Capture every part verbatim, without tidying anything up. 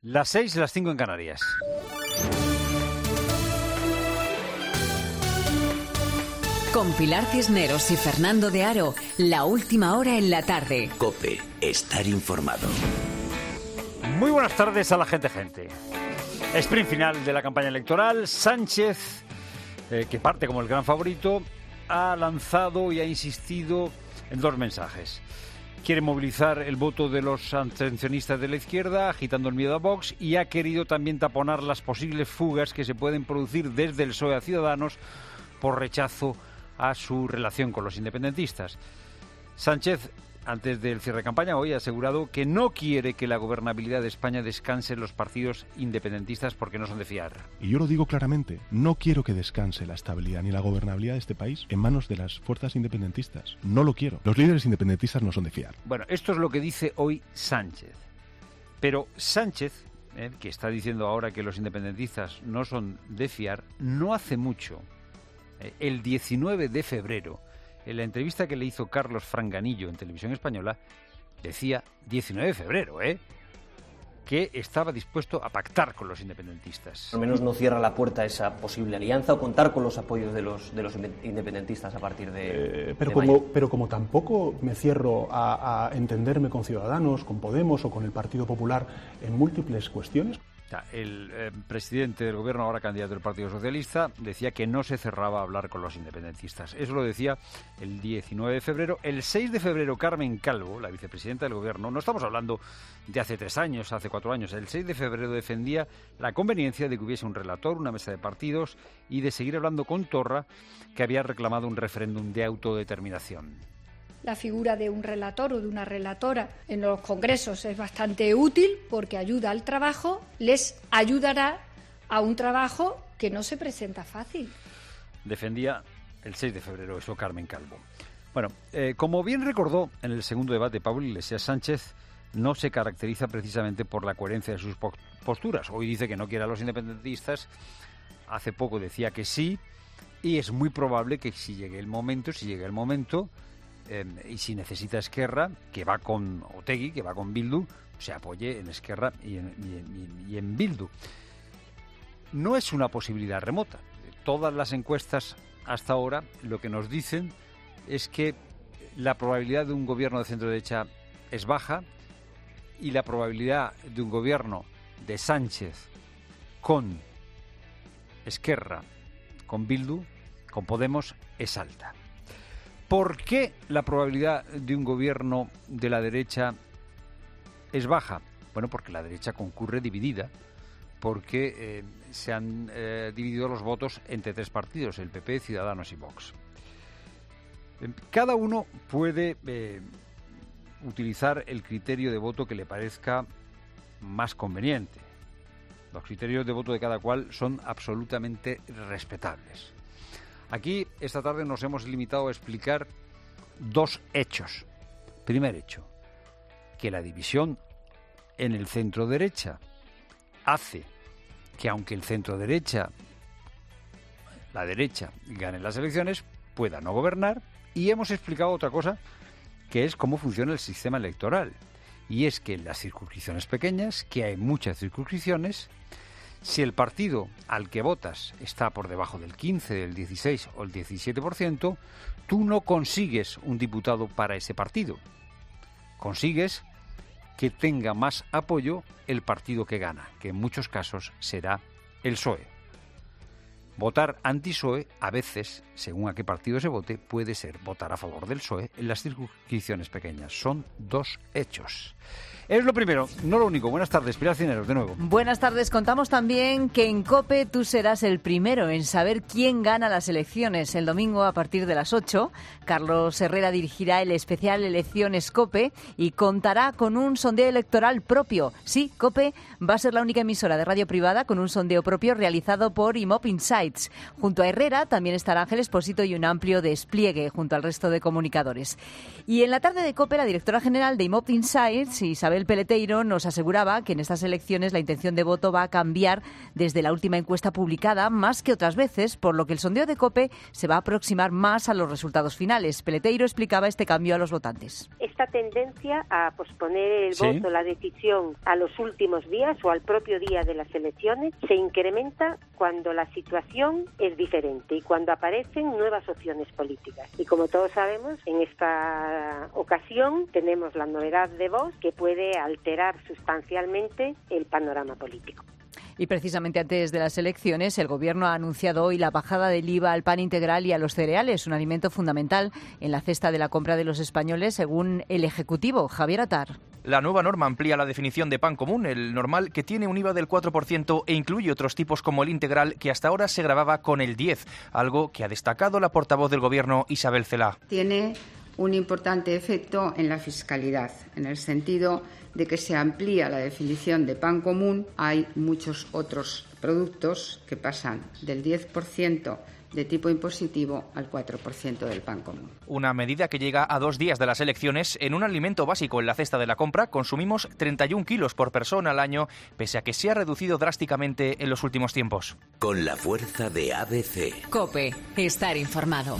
Las seis, las cinco en Canarias. Con Pilar Cisneros y Fernando de Aro, la última hora en la tarde. COPE, estar informado. Muy buenas tardes a la gente, gente. Sprint final de la campaña electoral. Sánchez, eh, que parte como el gran favorito, ha lanzado y ha insistido en dos mensajes. Quiere movilizar el voto de los abstencionistas de la izquierda, agitando el miedo a Vox, y ha querido también taponar las posibles fugas que se pueden producir desde el P S O E a Ciudadanos por rechazo a su relación con los independentistas. Sánchez, antes del cierre de campaña, hoy ha asegurado que no quiere que la gobernabilidad de España descanse en los partidos independentistas porque no son de fiar. Y yo lo digo claramente, no quiero que descanse la estabilidad ni la gobernabilidad de este país en manos de las fuerzas independentistas. No lo quiero. Los líderes independentistas no son de fiar. Bueno, esto es lo que dice hoy Sánchez. Pero Sánchez, eh, que está diciendo ahora que los independentistas no son de fiar, no hace mucho, eh, el diecinueve de febrero, en la entrevista que le hizo Carlos Franganillo en Televisión Española, decía, diecinueve de febrero, ¿eh?, que estaba dispuesto a pactar con los independentistas. Al menos no cierra la puerta a esa posible alianza o contar con los apoyos de los, de los independentistas a partir de, eh, pero de como mayo. Pero como tampoco me cierro a, a entenderme con Ciudadanos, con Podemos o con el Partido Popular en múltiples cuestiones. El eh, presidente del gobierno, ahora candidato del Partido Socialista, decía que no se cerraba a hablar con los independentistas. Eso lo decía el diecinueve de febrero. El seis de febrero, Carmen Calvo, la vicepresidenta del gobierno, no estamos hablando de hace tres años, hace cuatro años, el seis de febrero defendía la conveniencia de que hubiese un relator, una mesa de partidos y de seguir hablando con Torra, que había reclamado un referéndum de autodeterminación. La figura de un relator o de una relatora en los congresos es bastante útil porque ayuda al trabajo, les ayudará a un trabajo que no se presenta fácil. Defendía el seis de febrero eso Carmen Calvo. Bueno, eh, como bien recordó en el segundo debate Pablo Iglesias, Sánchez no se caracteriza precisamente por la coherencia de sus posturas. Hoy dice que no quiere a los independentistas, hace poco decía que sí, y es muy probable que si llegue el momento, si llega el momento... Eh, y si necesita Esquerra, que va con Otegi, que va con Bildu, se apoye en Esquerra y en, y en, y en Bildu. No es una posibilidad remota. Todas las encuestas hasta ahora lo que nos dicen es que la probabilidad de un gobierno de centro-derecha es baja y la probabilidad de un gobierno de Sánchez con Esquerra, con Bildu, con Podemos, es alta. ¿Por qué la probabilidad de un gobierno de la derecha es baja? Bueno, porque la derecha concurre dividida, porque eh, se han eh, dividido los votos entre tres partidos, el P P, Ciudadanos y Vox. Cada uno puede eh, utilizar el criterio de voto que le parezca más conveniente. Los criterios de voto de cada cual son absolutamente respetables. Aquí, esta tarde, nos hemos limitado a explicar dos hechos. Primer hecho, que la división en el centro-derecha hace que, aunque el centro-derecha, la derecha, gane las elecciones, pueda no gobernar. Y hemos explicado otra cosa, que es cómo funciona el sistema electoral. Y es que en las circunscripciones pequeñas, que hay muchas circunscripciones, si el partido al que votas está por debajo del quince, del dieciséis o el diecisiete por ciento, tú no consigues un diputado para ese partido. Consigues que tenga más apoyo el partido que gana, que en muchos casos será el P S O E. Votar anti-P S O E, a veces, según a qué partido se vote, puede ser votar a favor del P S O E en las circunscripciones pequeñas. Son dos hechos. Es lo primero, no lo único. Buenas tardes, Pilar Cisneros, de nuevo. Buenas tardes. Contamos también que en COPE tú serás el primero en saber quién gana las elecciones. El domingo, a partir de las ocho, Carlos Herrera dirigirá el especial Elecciones COPE y contará con un sondeo electoral propio. Sí, COPE va a ser la única emisora de radio privada con un sondeo propio realizado por I M O P Insights. Junto a Herrera también estará Ángel Expósito y un amplio despliegue junto al resto de comunicadores. Y en la tarde de COPE, la directora general de I M O P Insights, Isabel Isabel Peleteiro nos aseguraba que en estas elecciones la intención de voto va a cambiar desde la última encuesta publicada más que otras veces, por lo que el sondeo de COPE se va a aproximar más a los resultados finales. Peleteiro explicaba este cambio a los votantes. Esta tendencia a posponer el ¿Sí? voto, la decisión, a los últimos días o al propio día de las elecciones se incrementa cuando la situación es diferente y cuando aparecen nuevas opciones políticas. Y como todos sabemos, en esta ocasión tenemos la novedad de Vox que puede alterar sustancialmente el panorama político. Y precisamente antes de las elecciones, el Gobierno ha anunciado hoy la bajada del I V A al pan integral y a los cereales, un alimento fundamental en la cesta de la compra de los españoles, según el Ejecutivo. Javier Atar. La nueva norma amplía la definición de pan común, el normal, que tiene un I V A del cuatro por ciento e incluye otros tipos como el integral, que hasta ahora se grababa con el diez por ciento, algo que ha destacado la portavoz del Gobierno, Isabel Celaá. Tiene un importante efecto en la fiscalidad, en el sentido de que se amplía la definición de pan común. Hay muchos otros productos que pasan del diez por ciento de tipo impositivo al cuatro por ciento del pan común. Una medida que llega a dos días de las elecciones. En un alimento básico en la cesta de la compra consumimos treinta y un kilos por persona al año, pese a que se ha reducido drásticamente en los últimos tiempos. Con la fuerza de A B C. COPE. Estar informado.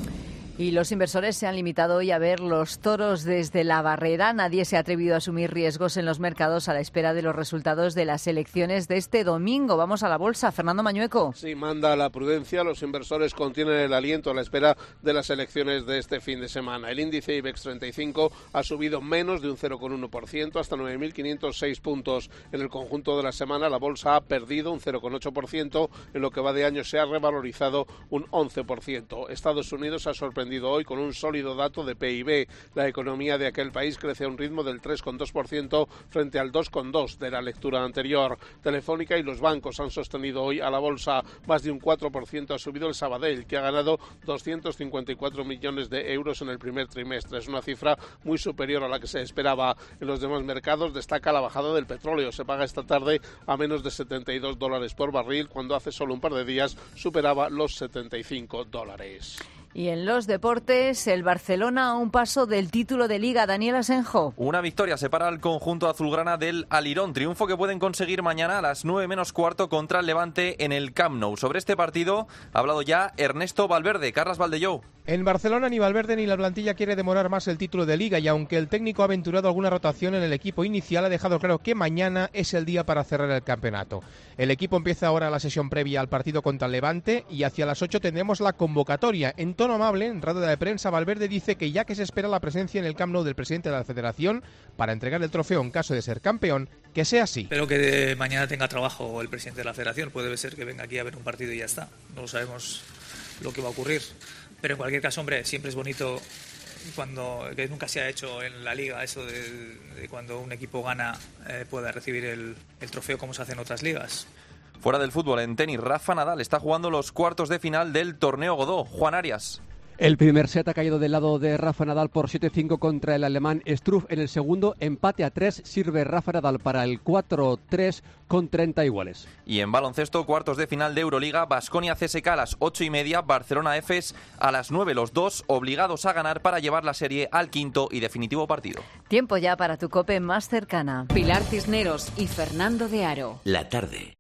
Y los inversores se han limitado hoy a ver los toros desde la barrera. Nadie se ha atrevido a asumir riesgos en los mercados a la espera de los resultados de las elecciones de este domingo. Vamos a la bolsa. Fernando Mañueco. Sí, manda la prudencia. Los inversores contienen el aliento a la espera de las elecciones de este fin de semana. El índice IBEX treinta y cinco ha subido menos de un cero coma uno por ciento hasta nueve mil quinientos seis puntos. En el conjunto de la semana la bolsa ha perdido un cero coma ocho por ciento. En lo que va de año se ha revalorizado un once por ciento. Estados Unidos ha sorprendido hoy con un sólido dato de P I B. La economía de aquel país crece a un ritmo del tres coma dos por ciento frente al dos coma dos por ciento de la lectura anterior. Telefónica y los bancos han sostenido hoy a la bolsa. Más de un cuatro por ciento ha subido el Sabadell, que ha ganado doscientos cincuenta y cuatro millones de euros en el primer trimestre. Es una cifra muy superior a la que se esperaba. En los demás mercados destaca la bajada del petróleo. Se paga esta tarde a menos de setenta y dos dólares por barril, cuando hace solo un par de días superaba los setenta y cinco dólares. Y en los deportes, el Barcelona a un paso del título de Liga. Daniel Asenjo. Una victoria separa al conjunto azulgrana del Alirón. Triunfo que pueden conseguir mañana a las nueve menos cuarto contra el Levante en el Camp Nou. Sobre este partido ha hablado ya Ernesto Valverde. Carles Valdellou. En Barcelona ni Valverde ni la plantilla quiere demorar más el título de Liga, y aunque el técnico ha aventurado alguna rotación en el equipo inicial, ha dejado claro que mañana es el día para cerrar el campeonato. El equipo empieza ahora la sesión previa al partido contra el Levante y hacia las ocho tendremos la convocatoria. En tono amable, en rueda de prensa, Valverde dice que ya que se espera la presencia en el Camp Nou del presidente de la Federación para entregar el trofeo en caso de ser campeón, que sea así. Espero que de mañana tenga trabajo el presidente de la Federación. Puede ser que venga aquí a ver un partido y ya está. No sabemos lo que va a ocurrir. Pero en cualquier caso, hombre, siempre es bonito cuando, que nunca se ha hecho en la Liga, eso de, de cuando un equipo gana eh, pueda recibir el, el trofeo como se hace en otras ligas. Fuera del fútbol, en tenis, Rafa Nadal está jugando los cuartos de final del Torneo Godó. Juan Arias. El primer set ha caído del lado de Rafa Nadal por siete cinco contra el alemán Struff. En el segundo, empate a tres, sirve Rafa Nadal para el cuatro tres con treinta iguales. Y en baloncesto, cuartos de final de Euroliga, Baskonia C S K a las ocho y media, Barcelona Efes a las nueve, los dos obligados a ganar para llevar la serie al quinto y definitivo partido. Tiempo ya para tu COPE más cercana. Pilar Cisneros y Fernando de Aro. La tarde.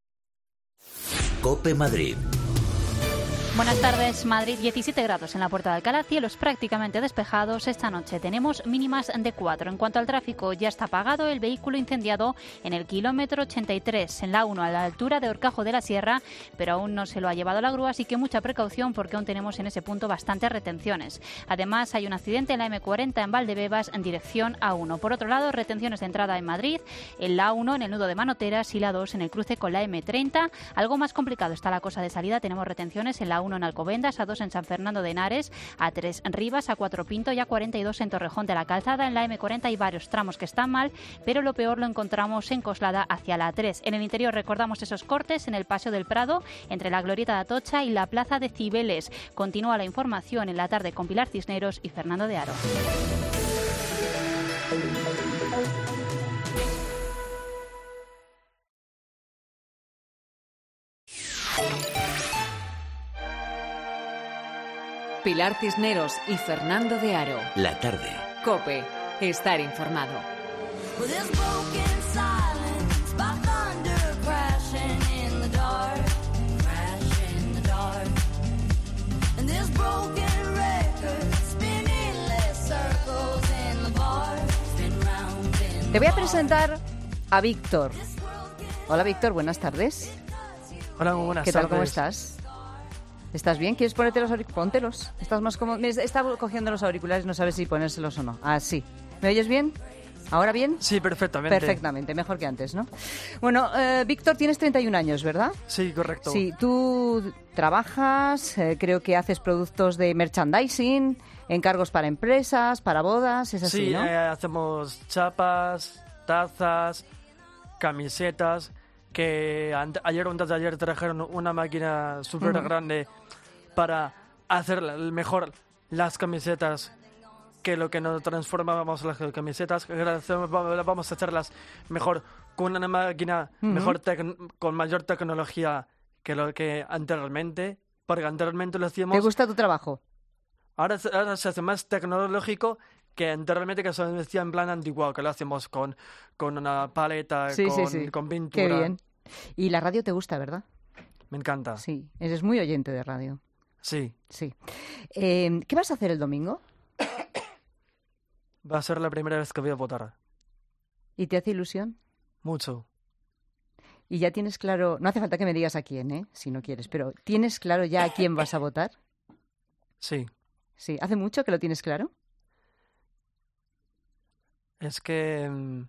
COPE Madrid. Buenas tardes. Madrid, diecisiete grados en la Puerta de Alcalá, cielos prácticamente despejados. Esta noche tenemos mínimas de cuatro. En cuanto al tráfico, ya está apagado el vehículo incendiado en el kilómetro ochenta y tres, en la uno, a la altura de Horcajo de la Sierra, pero aún no se lo ha llevado la grúa, así que mucha precaución porque aún tenemos en ese punto bastantes retenciones. Además, hay un accidente en la eme cuarenta en Valdebebas en dirección A uno. Por otro lado, retenciones de entrada en Madrid, en la uno, en el nudo de Manoteras, y la dos en el cruce con la eme treinta. Algo más complicado está la cosa de salida. Tenemos retenciones en la uno en Alcobendas, A dos en San Fernando de Henares, A tres en Rivas, A cuatro Pinto y A cuarenta y dos en Torrejón de la Calzada. En la eme cuarenta hay varios tramos que están mal, pero lo peor lo encontramos en Coslada hacia la A tres. En el interior recordamos esos cortes en el Paseo del Prado, entre la Glorieta de Atocha y la Plaza de Cibeles. Continúa la información en la tarde con Pilar Cisneros y Fernando de Aro. Pilar Cisneros y Fernando de Aro. La tarde. COPE. Estar informado. Te voy a presentar a Víctor. Hola Víctor, buenas tardes. Hola, muy buenas ¿Qué tal, tardes. cómo estás? ¿Estás bien? ¿Quieres ponerte los auriculares? Póntelos. Estás más cómodo. Me está cogiendo los auriculares, no sabes si ponérselos o no. Ah, sí. ¿Me oyes bien? ¿Ahora bien? Sí, perfectamente. Perfectamente, mejor que antes, ¿no? Bueno, eh, Víctor, tienes treinta y un años, ¿verdad? Sí, correcto. Sí, tú trabajas, eh, creo que haces productos de merchandising, encargos para empresas, para bodas, es así, sí, ¿no? eh, hacemos chapas, tazas, camisetas, que ante- ayer o antes de ayer trajeron una máquina súper Ujú. grande para hacer la- mejor las camisetas que lo que nos transformábamos las camisetas, que ahora hacemos- vamos a hacerlas mejor con una máquina Ujú. mejor tec- con mayor tecnología que lo que anteriormente, porque anteriormente lo hacíamos. ¿Te gusta tu trabajo? Ahora, se- ahora se hace más tecnológico que anteriormente, que se decía en plan antiguo, que lo hacemos con, con una paleta, Sí, con, sí, sí. con pintura. Qué bien. Y la radio te gusta, ¿verdad? Me encanta. Sí, eres muy oyente de radio. Sí. Sí. Eh, ¿Qué vas a hacer el domingo? Va a ser la primera vez que voy a votar. ¿Y te hace ilusión? Mucho. Y ya tienes claro, no hace falta que me digas a quién, ¿eh? Si no quieres, pero ¿tienes claro ya a quién vas a votar? Sí. Sí, ¿hace mucho que lo tienes claro? Es que... mm,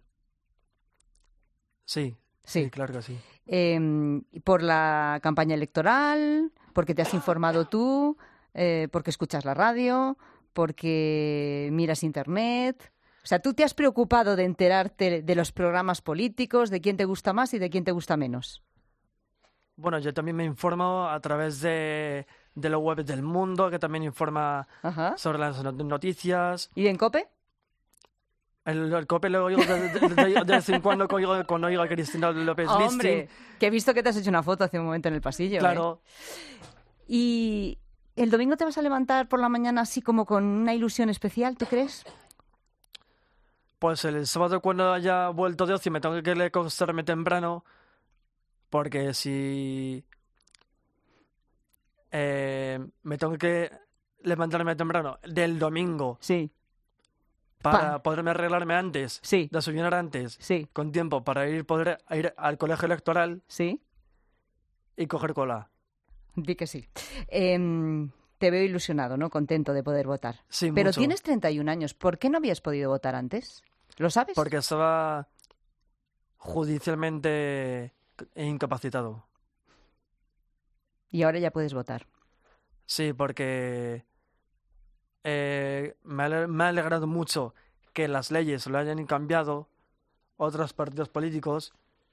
Sí. Sí. Claro que sí. Eh, ¿Por la campaña electoral? ¿Porque te has informado tú? Eh, ¿Porque escuchas la radio? ¿Porque miras internet? O sea, ¿tú te has preocupado de enterarte de los programas políticos, de quién te gusta más y de quién te gusta menos? Bueno, yo también me informo a través de, de la web del Mundo, que también informa Ajá. sobre las not- noticias. ¿Y en COPE? El, el COPE lo oigo de, de- de- de vez en cuando cuando oigo, cuando oigo a Cristina López Hombre, Listing. que he visto que te has hecho una foto hace un momento en el pasillo. ¿eh? Claro. ¿Y el domingo te vas a levantar por la mañana así como con una ilusión especial, tú crees? Pues el sábado, cuando haya vuelto de ocio, me tengo que acostarme temprano, porque si eh, me tengo que levantarme temprano del domingo sí. para Pa- poderme arreglarme antes, sí. desayunar antes, sí. con tiempo para ir poder ir al colegio electoral, sí. y coger cola. Di que sí. Em, te veo ilusionado, ¿no? Contento de poder votar. Sí, Pero mucho. tienes treinta y un años. ¿Por qué no habías podido votar antes? ¿Lo sabes? Porque estaba judicialmente incapacitado. Y ahora ya puedes votar. Sí, porque eh, me, ha, me ha alegrado mucho que las leyes lo hayan cambiado otros partidos políticos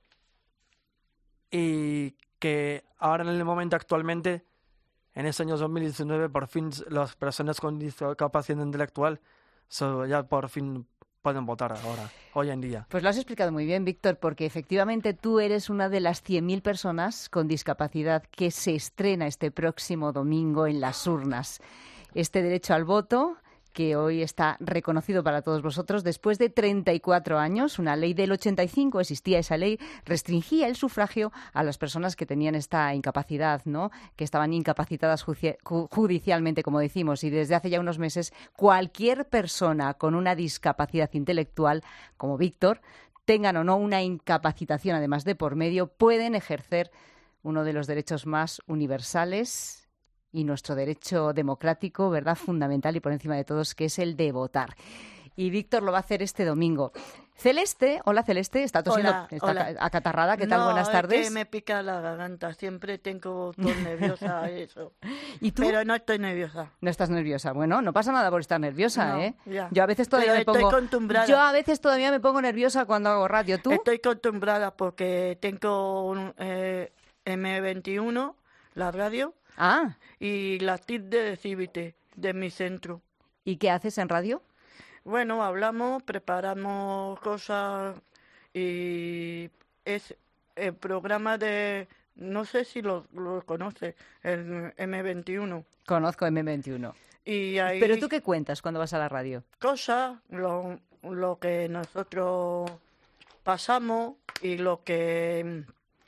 y que ahora en el momento actualmente, en este año dos mil diecinueve, por fin las personas con discapacidad intelectual so, ya por fin pueden votar ahora, hoy en día. Pues lo has explicado muy bien, Víctor, porque efectivamente tú eres una de las cien mil personas con discapacidad que se estrena este próximo domingo en las urnas. Este derecho al voto, que hoy está reconocido para todos vosotros después de treinta y cuatro años. Una ley del ochenta y cinco, existía esa ley, restringía el sufragio a las personas que tenían esta incapacidad, ¿no? Que estaban incapacitadas juci- ju- judicialmente, como decimos, y desde hace ya unos meses cualquier persona con una discapacidad intelectual, como Víctor, tengan o no una incapacitación además de por medio, pueden ejercer uno de los derechos más universales y nuestro derecho democrático, ¿verdad?, fundamental y por encima de todos, que es el de votar. Y Víctor lo va a hacer este domingo. Celeste, hola Celeste, está tosiendo, Hola, está hola. ca- acatarrada, ¿qué tal? No, Buenas tardes. Es que me pica la garganta, siempre tengo tos nerviosa, eso. ¿Y tú? Pero no estoy nerviosa. No estás nerviosa. Bueno, no pasa nada por estar nerviosa, No, ¿eh? ya. Yo a veces todavía Pero me estoy pongo acostumbrada. Yo a veces todavía me pongo nerviosa cuando hago radio. ¿Tú? Estoy acostumbrada porque tengo un eh, eme veintiuno, la radio, Ah, y la T I C de Civite, de mi centro. ¿y qué haces en radio? Bueno, hablamos, preparamos cosas y es el programa de, no sé si lo, lo conoces, el eme veintiuno. Conozco eme veintiuno. Y ahí ¿Pero tú qué cuentas cuando vas a la radio? cosas, lo, lo que nosotros pasamos y lo que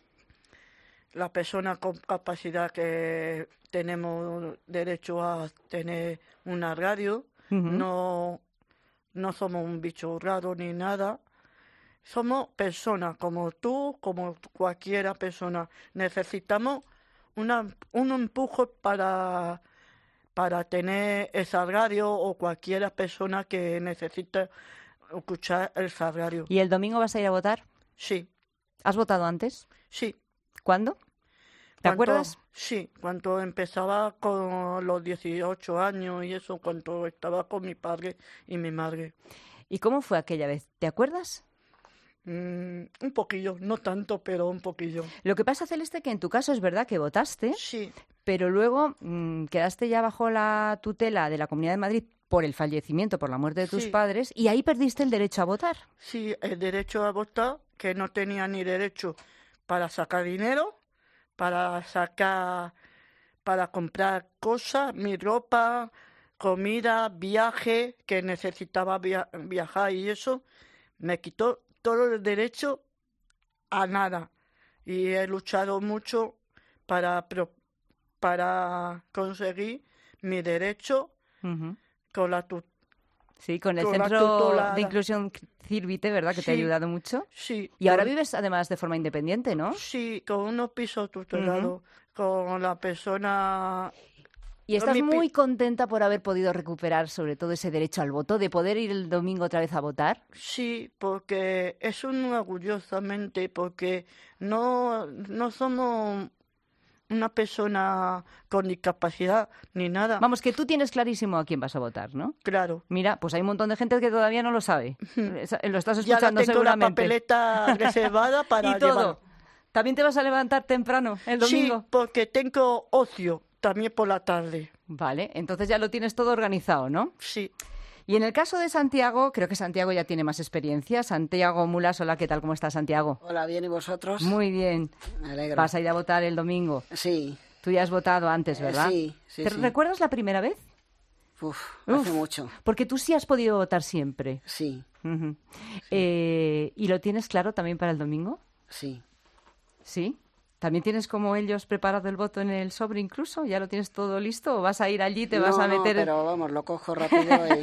la persona con capacidad que tenemos derecho a tener un armario, uh-huh. no, no somos un bicho raro ni nada. Somos personas como tú, como cualquiera persona. Necesitamos una, un empuje para, para tener el salario o cualquier persona que necesite escuchar el salario. ¿Y el domingo vas a ir a votar? Sí. ¿Has votado antes? Sí. ¿Cuándo? ¿Te cuando, acuerdas? Sí, cuando empezaba con los dieciocho años y eso, cuando estaba con mi padre y mi madre. ¿Y cómo fue aquella vez? ¿Te acuerdas? Mm, un poquillo, no tanto, pero un poquillo. Lo que pasa, Celeste, que en tu caso es verdad que votaste, sí. pero luego mmm, quedaste ya bajo la tutela de la Comunidad de Madrid por el fallecimiento, por la muerte de tus sí. padres, y ahí perdiste el derecho a votar. Sí, el derecho a votar, que no tenía ni derecho para sacar dinero, para sacar, para comprar cosas, mi ropa, comida, viaje, que necesitaba via- viajar y eso, me quitó todo el derecho a nada. Y he luchado mucho para, para conseguir mi derecho uh-huh. con la tutela. Sí, con el con Centro de Inclusión Círvite, ¿verdad? Que sí, te ha ayudado mucho. Sí. Y ahora vives además de forma independiente, ¿no? Sí, con unos pisos tutelados, uh-huh. con la persona... Y estás mi... muy contenta por haber podido recuperar sobre todo ese derecho al voto, de poder ir el domingo otra vez a votar. Sí, porque es un orgullosamente, porque no, no somos una persona con discapacidad ni nada. Vamos, que tú tienes clarísimo a quién vas a votar, ¿no? Claro. Mira, pues hay un montón de gente que todavía no lo sabe. Lo estás escuchando ya la tengo seguramente. La papeleta reservada para y todo. Llevar. ¿También te vas a levantar temprano el domingo? Sí, porque tengo ocio también por la tarde. Vale, entonces ya lo tienes todo organizado, ¿no? Sí. Y en el caso de Santiago, creo que Santiago ya tiene más experiencia. Santiago Mulas, hola, ¿qué tal? ¿Cómo estás, Santiago? Hola, bien, ¿y vosotros? Muy bien. Me alegro. ¿Vas a ir a votar el domingo? Sí. Tú ya has votado antes, ¿verdad? Eh, sí, sí, ¿Te sí. recuerdas la primera vez? Uf, Uf, hace mucho. Porque tú sí has podido votar siempre. Sí. Uh-huh. sí. Eh, ¿Y lo tienes claro también para el domingo? Sí. ¿Sí? ¿También tienes como ellos preparado el voto en el sobre incluso? ¿Ya lo tienes todo listo o vas a ir allí, te no, vas a meter...? No, pero vamos, lo cojo rápido y...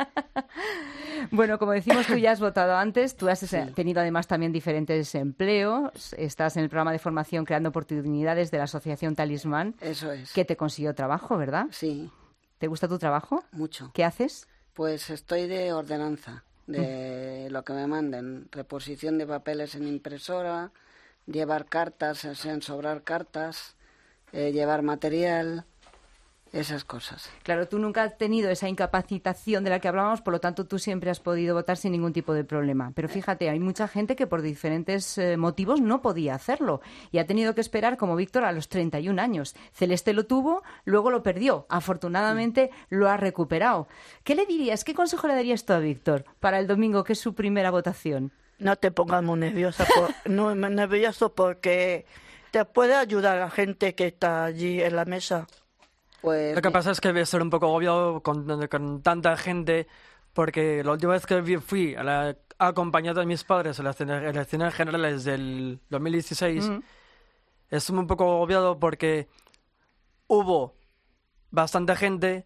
Bueno, como decimos, tú ya has votado antes, tú has sí. tenido además también diferentes empleos, estás en el programa de formación Creando Oportunidades de la Asociación Talismán. Eso es. Que te consiguió trabajo, ¿verdad? Sí. ¿Te gusta tu trabajo? Mucho. ¿Qué haces? Pues estoy de ordenanza, de mm. lo que me manden, reposición de papeles en impresora... llevar cartas, ensobrar cartas, eh, llevar material, esas cosas. Claro, tú nunca has tenido esa incapacitación de la que hablábamos, por lo tanto tú siempre has podido votar sin ningún tipo de problema. Pero fíjate, hay mucha gente que por diferentes eh, motivos no podía hacerlo y ha tenido que esperar, como Víctor, a los treinta y un años. Celeste lo tuvo, luego lo perdió. Afortunadamente mm. lo ha recuperado. ¿Qué le dirías, qué consejo le darías tú a Víctor para el domingo, que es su primera votación? No te pongas muy nerviosa, por, no, nervioso porque te puede ayudar la gente que está allí en la mesa. Pues... Lo que pasa es que voy a ser un poco obvio con, con tanta gente, porque la última vez que fui a la, acompañado de mis padres a las elecciones generales del dos mil dieciséis, mm. es un poco obviado porque hubo bastante gente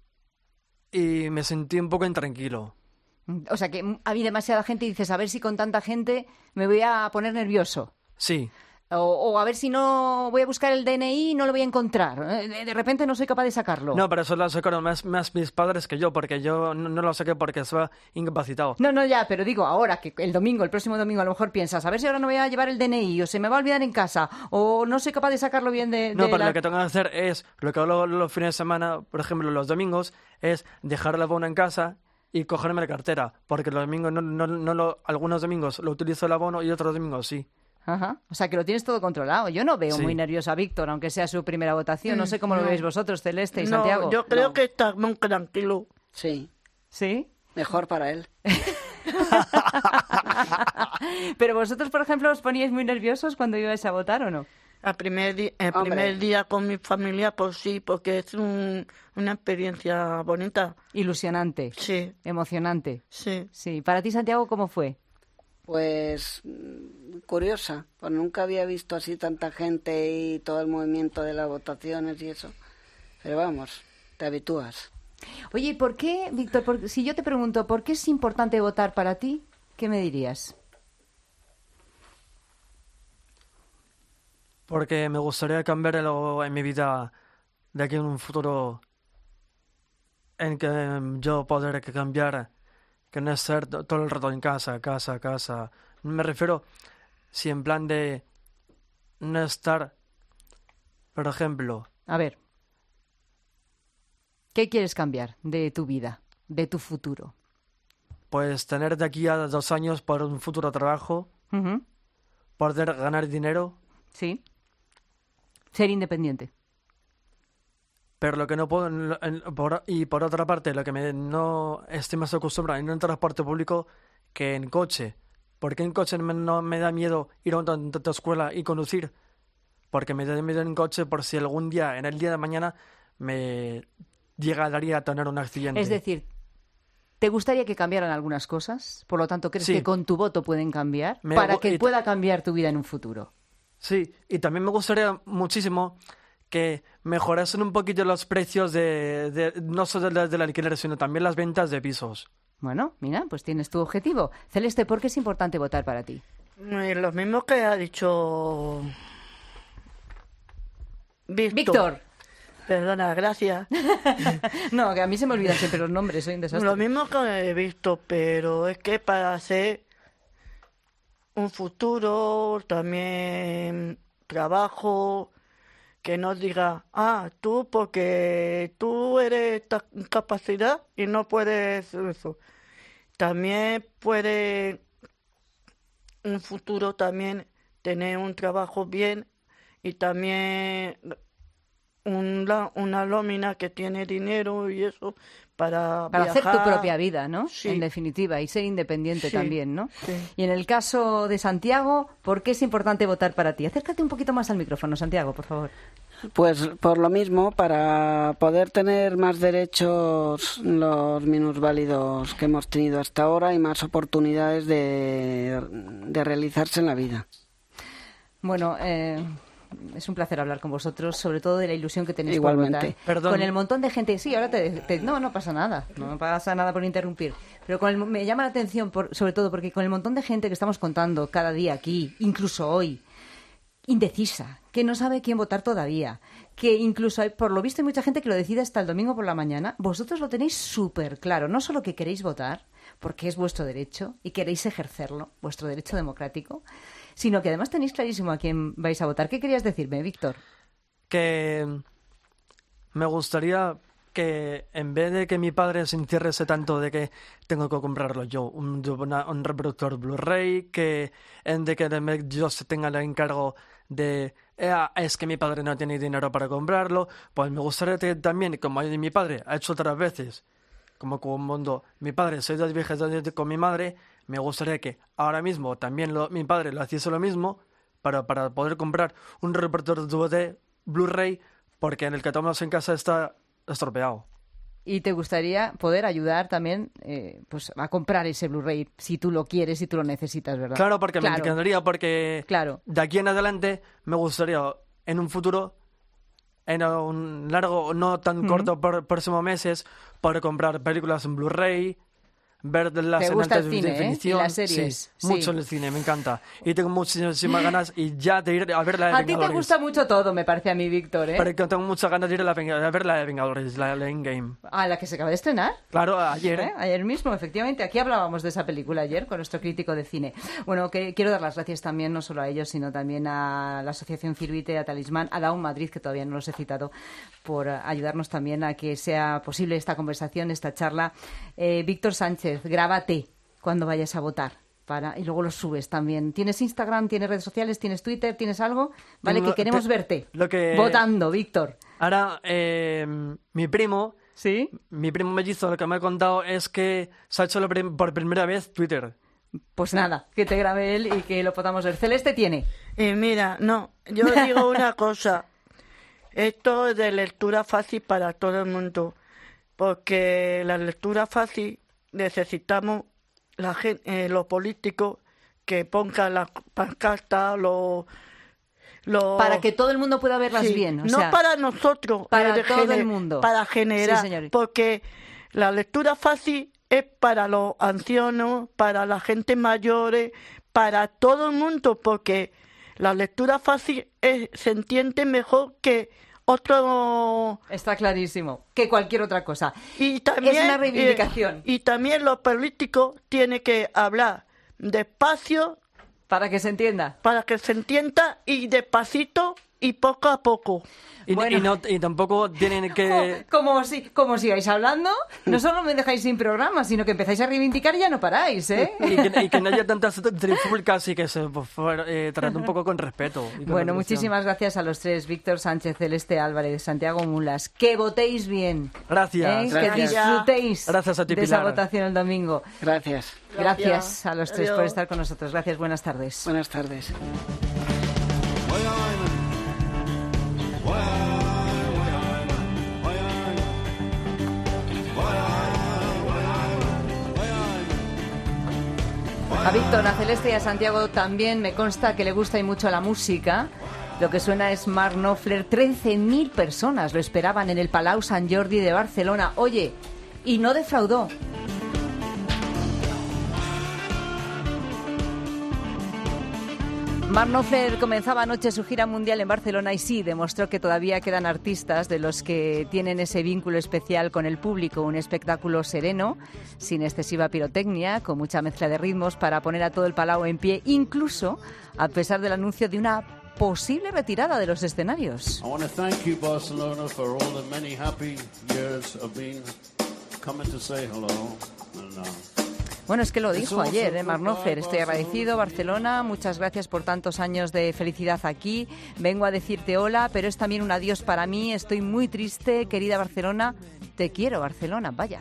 y me sentí un poco intranquilo. O sea, que había demasiada gente y dices, a ver si con tanta gente me voy a poner nervioso. Sí. O, o a ver si no voy a buscar el D N I y no lo voy a encontrar. De repente no soy capaz de sacarlo. No, pero eso lo sacaron más, más mis padres que yo, porque yo no, no lo saqué porque estaba incapacitado. No, no, ya, pero digo, ahora que el domingo, el próximo domingo, a lo mejor piensas, a ver si ahora no voy a llevar el D N I, o se me va a olvidar en casa, o no soy capaz de sacarlo bien de... de no, pero la... lo que tengo que hacer es, lo que hago los fines de semana, por ejemplo, los domingos, es dejar la abono en casa y cogerme la cartera, porque los domingos no, no, no lo, algunos domingos lo utilizo el abono y otros domingos sí. Ajá. O sea, que lo tienes todo controlado. Yo no veo sí. muy nervioso a Víctor, aunque sea su primera votación. No sé cómo no. lo veis vosotros, Celeste y no, Santiago. Yo creo no. que está muy tranquilo. Sí. ¿Sí? Mejor para él. Pero vosotros, por ejemplo, ¿os poníais muy nerviosos cuando ibais a votar o no? El primer, di- el primer día con mi familia, pues sí, porque es un, una experiencia bonita. Ilusionante. Sí. Emocionante. Sí. Sí. Para ti, Santiago, ¿cómo fue? Pues curiosa, pues nunca había visto así tanta gente y todo el movimiento de las votaciones y eso. Pero vamos, te habitúas. Oye, ¿y por qué, Víctor, por, si yo te pregunto, ¿por qué es importante votar para ti? ¿Qué me dirías? Porque me gustaría cambiar algo en mi vida de aquí en un futuro en que yo podré cambiar, que no estar todo el rato en casa, casa, casa. Me refiero, si en plan de no estar, por ejemplo... A ver, ¿qué quieres cambiar de tu vida, de tu futuro? Pues tener de aquí a dos años por un futuro trabajo, uh-huh. poder ganar dinero. Sí. Ser independiente. Pero lo que no puedo... Por, y por otra parte, lo que me, no estoy más acostumbrado en un transporte público que en coche. ¿Por qué en coche me, no me da miedo ir a una escuela y conducir? Porque me da miedo en coche por si algún día, en el día de mañana, me llegaría a tener un accidente. Es decir, ¿te gustaría que cambiaran algunas cosas? Por lo tanto, ¿crees sí. que con tu voto pueden cambiar? Me, para que y, pueda cambiar tu vida en un futuro. Sí, y también me gustaría muchísimo que mejorasen un poquito los precios de, de no solo del de alquiler, sino también las ventas de pisos. Bueno, mira, pues tienes tu objetivo. Celeste, ¿por qué es importante votar para ti? Eh, lo mismo que ha dicho Víctor. Víctor. Perdona, gracias. No, que a mí se me olvidan siempre los nombres, soy un desastre. Lo mismo que he visto, pero es que para hacer un futuro, también trabajo, que no diga, ah, tú porque tú eres esta capacidad y no puedes eso. También puede un futuro también tener un trabajo bien y también una, una nómina que tiene dinero y eso para Para viajar. hacer tu propia vida, ¿no? Sí. En definitiva, y ser independiente Sí. también, ¿no? Sí. Y en el caso de Santiago, ¿por qué es importante votar para ti? Acércate un poquito más al micrófono, Santiago, por favor. Pues por lo mismo, para poder tener más derechos los minusválidos que hemos tenido hasta ahora y más oportunidades de, de realizarse en la vida. Bueno, eh, es un placer hablar con vosotros, sobre todo de la ilusión que tenéis Igualmente. por votar. Perdón. Con el montón de gente... Sí, ahora te, te- No, no pasa nada. No pasa nada por interrumpir. Pero con el- me llama la atención, por, sobre todo porque con el montón de gente que estamos contando cada día aquí, incluso hoy, indecisa, que no sabe quién votar todavía, que incluso hay, por lo visto, hay mucha gente que lo decide hasta el domingo por la mañana. Vosotros lo tenéis súper claro, no solo que queréis votar, porque es vuestro derecho y queréis ejercerlo, vuestro derecho democrático, sino que además tenéis clarísimo a quién vais a votar. ¿Qué querías decirme, Víctor? Que me gustaría que en vez de que mi padre se encierrese tanto de que tengo que comprarlo yo, un, una- un reproductor Blu-ray, que en de que me- yo se tenga el encargo de "Eh, es que mi padre no tiene dinero para comprarlo", pues me gustaría que también, como mi padre ha hecho otras veces, como cuando mi padre soy dos viajes con mi madre, me gustaría que ahora mismo también lo- mi padre lo hiciese lo mismo para, para poder comprar un reproductor D V D Blu-ray, porque en el que tomamos en casa está estropeado. Y te gustaría poder ayudar también eh, pues a comprar ese Blu-ray si tú lo quieres, si tú lo necesitas, ¿verdad? Claro, porque me encantaría, porque Claro. de aquí en adelante me gustaría en un futuro, en un largo, no tan Ujú. corto, por próximos meses, poder comprar películas en Blu-ray, ver las Te en gusta alta el cine, ¿eh? definición. Y las series, Sí, sí. mucho el cine, me encanta. Y tengo muchísimas ganas y ya de ir a ver la de A ti te Vengadores. gusta mucho todo, me parece a mí, Víctor, ¿eh? Pero que tengo muchas ganas de ir a, la, Venga- a ver la de Vengadores, la de Endgame. A la que se acaba de estrenar. Claro, ayer. ¿Eh? Ayer mismo, efectivamente. Aquí hablábamos de esa película ayer con nuestro crítico de cine. Bueno, que, quiero dar las gracias también, no solo a ellos, sino también a la Asociación Firbite, a Talismán, a Daun Madrid, que todavía no los he citado, por eh, ayudarnos también a que sea posible esta conversación, esta charla. Eh, Víctor Sánchez, grábate cuando vayas a votar. Para, y luego lo subes también. ¿Tienes Instagram, tienes redes sociales, tienes Twitter, tienes algo? Vale, Tengo- que queremos te- verte lo que- votando, Víctor. Ahora, eh, mi primo, ¿Sí? mi primo mellizo, lo que me ha contado es que se ha hecho lo prim- por primera vez Twitter. Pues nada, que te grabe él y que lo podamos ver. Celeste tiene. Y mira, no, yo digo una cosa. Esto es de lectura fácil para todo el mundo. Porque la lectura fácil necesitamos la gen- eh, los políticos que ponga las pancartas, lo, lo... Para que todo el mundo pueda verlas sí, bien. O no sea, para nosotros. para eh, todo gener- el mundo. Para generar. Sí, señor. Porque la lectura fácil es para los ancianos, para la gente mayores, para todo el mundo, porque la lectura fácil es, se entiende mejor que otro... Está clarísimo, que cualquier otra cosa. Y también, es una reivindicación. eh, y también los políticos tienen que hablar despacio. Para que se entienda. Para que se entienda y despacito y poco a poco. Y, Bueno. y, no, y tampoco tienen que... Como si, como sigáis hablando, no solo me dejáis sin programa, sino que empezáis a reivindicar y ya no paráis, ¿eh? Y que, y que no haya tantas trifulcas y que se por favor, eh, trate un poco con respeto. y con Bueno, educación. muchísimas gracias a los tres, Víctor Sánchez, Celeste Álvarez, Santiago Mulas. Que votéis bien. Gracias. ¿eh? Que Gracias. disfrutéis Gracias a ti, de esa Pilar. votación el domingo. Gracias. Gracias, Gracias. a los tres Adiós. por estar con nosotros. Gracias, buenas tardes. Buenas tardes. A Víctor, a Celeste y a Santiago también me consta que le gusta y mucho la música. Lo que suena es Mark Knopfler. trece mil personas lo esperaban en el Palau Sant Jordi de Barcelona. Oye, y no defraudó. Mark Knopfler comenzaba anoche su gira mundial en Barcelona y sí, demostró que todavía quedan artistas de los que tienen ese vínculo especial con el público, un espectáculo sereno, sin excesiva pirotecnia, con mucha mezcla de ritmos para poner a todo el Palau en pie, incluso a pesar del anuncio de una posible retirada de los escenarios. I want to thank you, Barcelona, for all the many happy years of being coming to say hello. And, uh, Bueno, es que lo dijo ayer, ¿eh, Mark Knopfler? Estoy agradecido, Barcelona, muchas gracias por tantos años de felicidad aquí. Vengo a decirte hola, pero es también un adiós para mí. Estoy muy triste, querida Barcelona. Te quiero, Barcelona, vaya.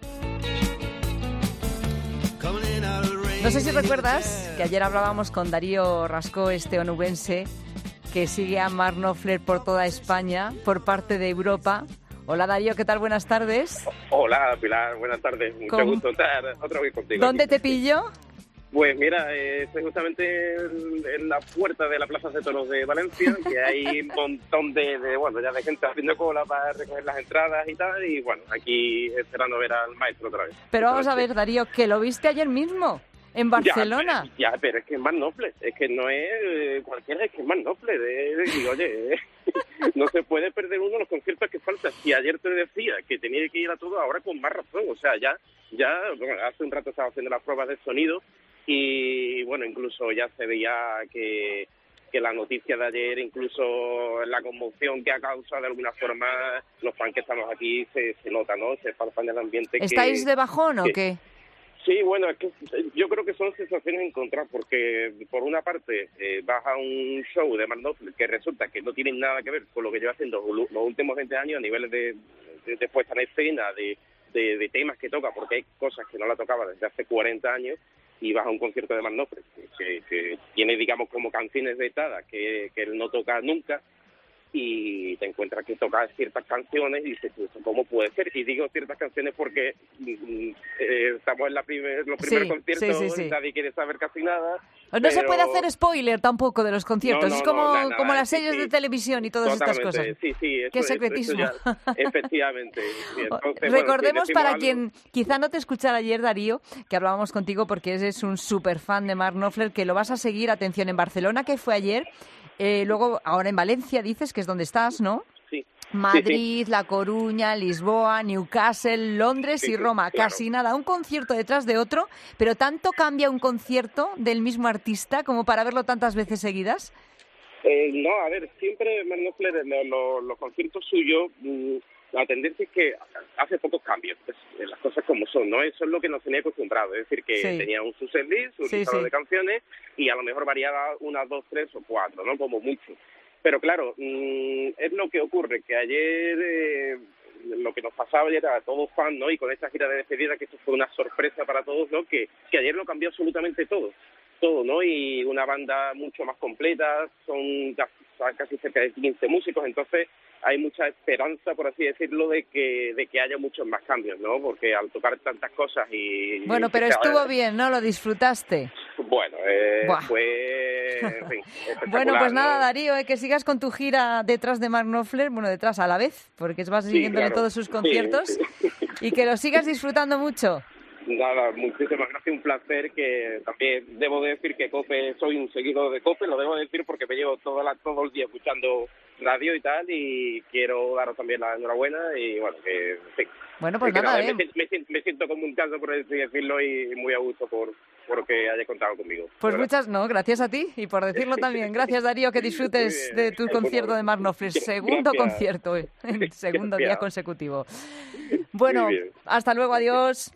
No sé si recuerdas que ayer hablábamos con Darío Rascó, este onubense, que sigue a Mark Knopfler por toda España, por parte de Europa. Hola Darío, ¿qué tal? Buenas tardes. Hola Pilar, buenas tardes. Mucho ¿Cómo? gusto estar otra vez contigo. ¿Dónde aquí. te pillo? Pues mira, eh, estoy justamente en, en la puerta de la Plaza de Toros de Valencia, que hay un montón de, de, bueno, ya de gente haciendo cola para recoger las entradas y tal, y bueno, aquí esperando ver al maestro otra vez. Pero vamos a ver, Darío, que lo viste ayer mismo, en Barcelona. Ya, ya, pero es que es Mark Knopfler, es que no es eh, cualquiera, es que es Mark Knopfler. Eh, y oye, eh, no se puede perder uno de los conciertos que falta. Si ayer te decía que tenía que ir a todo, ahora con más razón. O sea, ya, ya bueno, hace un rato estaba haciendo las pruebas de sonido y bueno, incluso ya se veía que, que la noticia de ayer, incluso la conmoción que ha causado de alguna forma, los fans que estamos aquí se, se nota, ¿no? Se palpa en el ambiente. ¿Estáis que, de bajón o que, qué? Sí, bueno, es que yo creo que son sensaciones encontradas porque, por una parte, eh, vas a un show de Mark Knopfler que resulta que no tiene nada que ver con lo que lleva haciendo los últimos veinte años a niveles de, de, de puesta en escena, de, de, de temas que toca, porque hay cosas que no la tocaba desde hace cuarenta años, y vas a un concierto de Mark Knopfler que, que tiene, digamos, como canciones vetadas que, que él no toca nunca, y te encuentras que toca ciertas canciones y dices, ¿cómo puede ser? Y digo ciertas canciones porque eh, estamos en la primer, los primeros Sí, conciertos, sí, sí, sí. nadie quiere saber casi nada. No pero... se puede hacer spoiler tampoco de los conciertos, No, no, es como, no, nada, nada, como las sí, series sí. de televisión y todas Totalmente, estas cosas. Sí, sí, eso, Qué eso- secretismo. eso ya- efectivamente. Y entonces, bueno, Recordemos si decimos para algo- quien quizá no te escuchara ayer, Darío, que hablábamos contigo porque eres un súper fan de Mark Knopfler, que lo vas a seguir, atención, en Barcelona, que fue ayer, eh, luego ahora en Valencia dices que es donde estás, ¿no? Sí. Madrid, Sí, sí. La Coruña, Lisboa, Newcastle, Londres Sí, y sí, Roma. claro. Casi nada, un concierto detrás de otro, pero ¿tanto cambia un concierto del mismo artista como para verlo tantas veces seguidas? Eh, no, a ver, siempre Mark Knopfler, lo- lo- los conciertos suyos, mm, la tendencia es que hace pocos cambios, pues, eh, las cosas como son, ¿no? Eso es lo que nos tenía acostumbrados, es decir, que Sí. tenía un su setlist, un Sí, listado sí. de canciones, y a lo mejor variaba unas dos, tres o cuatro, ¿no? Como mucho. Pero claro, mmm, es lo que ocurre, que ayer eh, lo que nos pasaba ayer a todos fans, ¿no? Y con esta gira de despedida, que esto fue una sorpresa para todos, ¿no? Que, que ayer lo cambió absolutamente todo, todo, ¿no? Y una banda mucho más completa, son casi cerca de quince músicos, entonces hay mucha esperanza, por así decirlo, de que de que haya muchos más cambios, ¿no? Porque al tocar tantas cosas y... Bueno, pero estuvo bien, ¿no? ¿Lo disfrutaste? Bueno, eh, Buah. fue... En fin, Bueno, pues ¿no? nada, Darío, eh, que sigas con tu gira detrás de Mark Knopfler, bueno, detrás a la vez, porque vas Sí, siguiéndole claro. todos sus Sí, conciertos, sí. y que lo sigas disfrutando mucho. Nada, muchísimas gracias, un placer, que también debo de decir que COPE, soy un seguidor de COPE, lo debo decir porque me llevo todo, la, todo el día escuchando radio y tal, y quiero daros también la enhorabuena y bueno, que en fin. Bueno, pues Que nada, me, eh. siento- me, siento, me siento como un caso, por así decirlo, y muy a gusto por, por que haya contado conmigo. Pues ¿verdad? muchas, no, gracias a ti, y por decirlo también. Gracias, Darío, que disfrutes Muy bien. de tu concierto de Mark Knopfler. Segundo Gracias. concierto, eh, el segundo día Gracias. consecutivo. Bueno, Muy bien. hasta luego, adiós.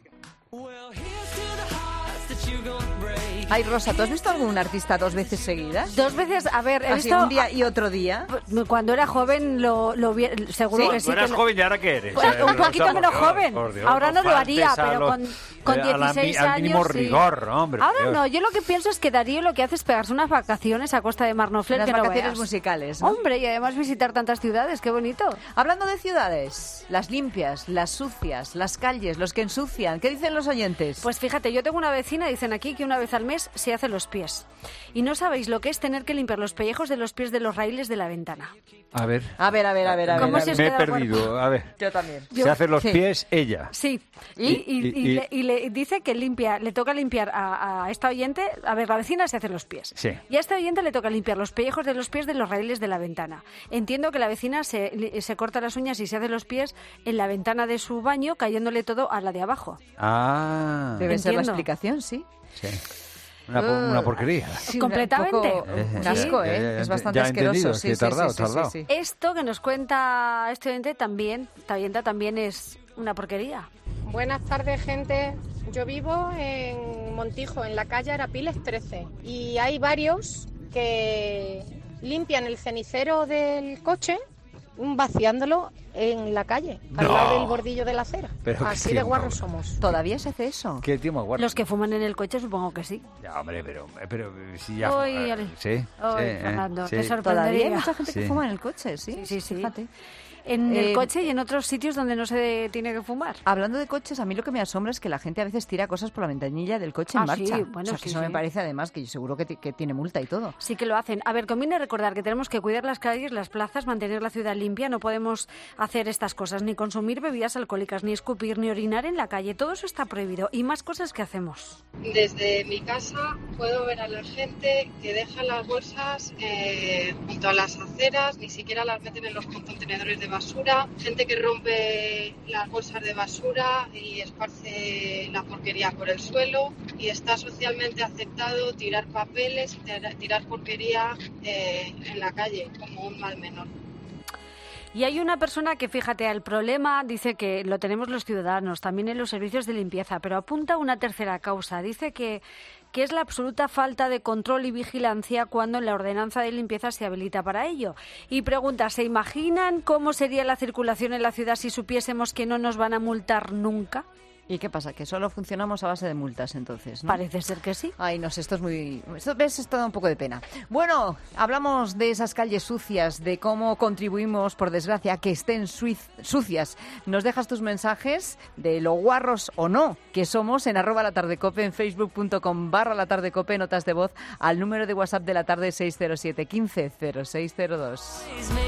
Ay, Rosa, ¿tú has visto algún artista dos veces seguidas? Dos veces, a ver, he Así, visto... un día y otro día. Cuando era joven lo, lo vi, seguro Sí, que sí. tú eras que lo- joven y ahora ¿qué eres? Pues, Eh, un Rosa, poquito por menos Dios, joven. por Dios, Ahora no lo faltes haría, a pero los- con, con eh, a la mi- dieciséis al mínimo años sí. rigor, hombre. Ahora Dios. no, yo lo que pienso es que Darío lo que hace es pegarse unas vacaciones a costa de Mark Knopfler. Las que no vacaciones veas. musicales, ¿no? Hombre, y además visitar tantas ciudades, qué bonito. Hablando de ciudades, las limpias, las sucias, las calles, los que ensucian, ¿qué dicen los oyentes? Pues fíjate, yo tengo una vecina, dicen aquí, que una vez al mes se hace los pies. Y no sabéis lo que es tener que limpiar los pellejos de los pies de los raíles de la ventana. A ver. A ver, a ver, a ver, a ver. ¿Cómo a se ver. os Me he queda el perdido. cuerpo? A ver. Yo también. Se Yo- hace los sí. pies ella. Sí, y, Y- y- y- y le, y le dice que limpia, le toca limpiar a, a esta oyente, a ver, la vecina se hace los pies. Sí. Y a esta oyente le toca limpiar los pellejos de los pies de los raíles de la ventana. Entiendo que la vecina se, li- se corta las uñas y se hace los pies en la ventana de su baño, cayéndole todo a la de abajo. Ah. Debe ser la Entiendo. explicación, sí. Sí. Una, po- una porquería. Sí, Completamente. Un, poco, Eh, un ya, asco, ya, ¿eh? ya, es ya, bastante ya he entendido, asqueroso. es Sí, que he sí, tardado, sí, sí, tardado. sí, sí. Esto que nos cuenta este oyente también, esta oyenta también es una porquería. Buenas tardes, gente. Yo vivo en Montijo, en la calle Arapiles trece, y hay varios que limpian el cenicero del coche mm, vaciándolo en la calle, al No. lado del bordillo de la acera. Pero qué Así de tiempo. guarros somos. ¿Todavía se hace eso? ¿Qué tiempo guarda? Los que fuman en el coche supongo que sí. Ya, hombre, pero, pero si ya... Uy, eh, Ale. sí, Uy, sí, eh, Fernando, sí. te sorprendería. Todavía hay mucha gente que Sí. fuma en el coche, sí. Sí, sí, sí. Fíjate. En Eh, el coche y en otros sitios donde no se tiene que fumar. Hablando de coches, a mí lo que me asombra es que la gente a veces tira cosas por la ventanilla del coche en Ah, marcha. sí, o bueno, sea, que sí, eso sí. me parece además que yo seguro que, ti- que tiene multa y todo. Sí que lo hacen. A ver, conviene recordar que tenemos que cuidar las calles, las plazas, mantener la ciudad limpia. No podemos hacer estas cosas, ni consumir bebidas alcohólicas, ni escupir, ni orinar en la calle. Todo eso está prohibido. Y más cosas que hacemos. Desde mi casa puedo ver a la gente que deja las bolsas eh, junto a las aceras, ni siquiera las meten en los contenedores de basura, gente que rompe las bolsas de basura y esparce la porquería por el suelo, y está socialmente aceptado tirar papeles y tirar- tirar porquería eh, en la calle como un mal menor. Y hay una persona que, fíjate, el problema dice que lo tenemos los ciudadanos, también en los servicios de limpieza, pero apunta una tercera causa. Dice que, que es la absoluta falta de control y vigilancia cuando en la ordenanza de limpieza se habilita para ello. Y pregunta, ¿se imaginan cómo sería la circulación en la ciudad si supiésemos que no nos van a multar nunca? ¿Y qué pasa? ¿Que solo funcionamos a base de multas entonces? ¿no? Parece ser que sí. Ay, no sé, esto es muy... Esto, ves, esto da un poco de pena. Bueno, hablamos de esas calles sucias, de cómo contribuimos, por desgracia, a que estén suiz- sucias. Nos dejas tus mensajes de lo guarros o no que somos en arroba la tardecope, en facebook.com barra la tardecope, notas de voz al número de WhatsApp de la tarde seis cero siete, quince, cero seis cero dos.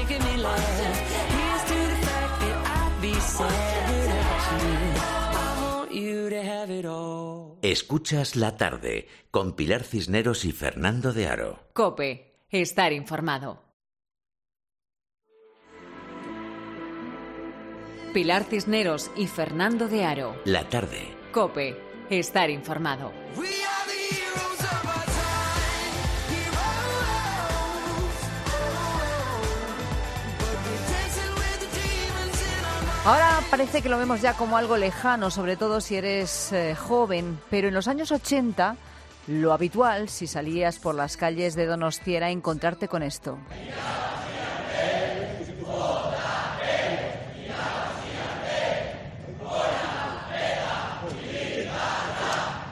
Escuchas la tarde con Pilar Cisneros y Fernando de Aro. COPE. Estar informado. Pilar Cisneros y Fernando de Aro. La tarde. COPE. Estar informado. Ahora parece que lo vemos ya como algo lejano, sobre todo si eres eh, joven, pero en los años ochenta lo habitual, si salías por las calles de Donostia, era encontrarte con esto.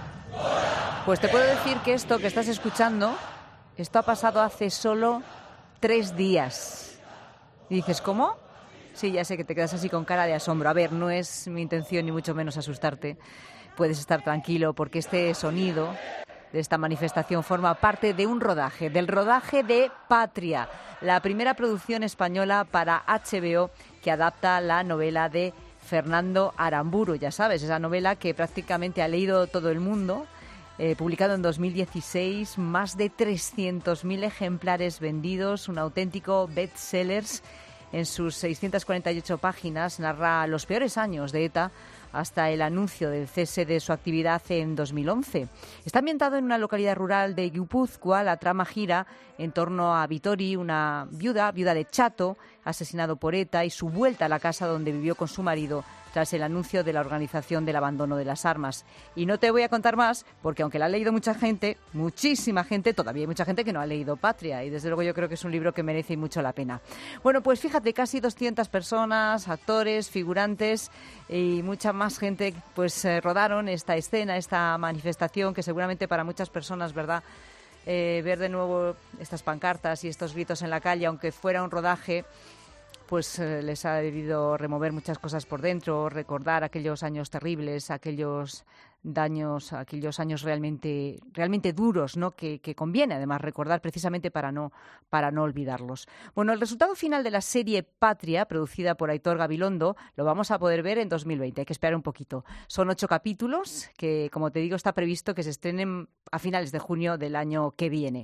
Pues te puedo decir que esto que estás escuchando, esto ha pasado hace solo tres días. Y dices, ¿cómo? Sí, ya sé que te quedas así con cara de asombro. A ver, no es mi intención ni mucho menos asustarte. Puedes estar tranquilo porque este sonido de esta manifestación forma parte de un rodaje, del rodaje de Patria, la primera producción española para H B O que adapta la novela de Fernando Aramburu, ya sabes, esa novela que prácticamente ha leído todo el mundo, eh, publicado en dos mil dieciséis, más de trescientos mil ejemplares vendidos, un auténtico bestseller. En sus seiscientas cuarenta y ocho páginas narra los peores años de ETA hasta el anuncio del cese de su actividad en dos mil once. Está ambientado en una localidad rural de Guipúzcoa. La trama gira en torno a Vitori, una viuda, viuda de Chato, asesinado por ETA, y su vuelta a la casa donde vivió con su marido tras el anuncio de la organización del abandono de las armas. Y no te voy a contar más, porque aunque la ha leído mucha gente, muchísima gente, todavía hay mucha gente que no ha leído Patria, y desde luego yo creo que es un libro que merece mucho la pena. Bueno, pues fíjate, casi doscientas personas, actores, figurantes y mucha más gente pues eh, rodaron esta escena, esta manifestación que seguramente para muchas personas, ¿verdad?, eh, ver de nuevo estas pancartas y estos gritos en la calle, aunque fuera un rodaje, pues eh, les ha debido remover muchas cosas por dentro, recordar aquellos años terribles, aquellos daños, aquellos años realmente, realmente duros, ¿no? Que, que conviene además recordar precisamente para no, para no olvidarlos. Bueno, el resultado final de la serie Patria, producida por Aitor Gabilondo, lo vamos a poder ver en dos mil veinte, hay que esperar un poquito. Son ocho capítulos que, como te digo, está previsto que se estrenen a finales de junio del año que viene.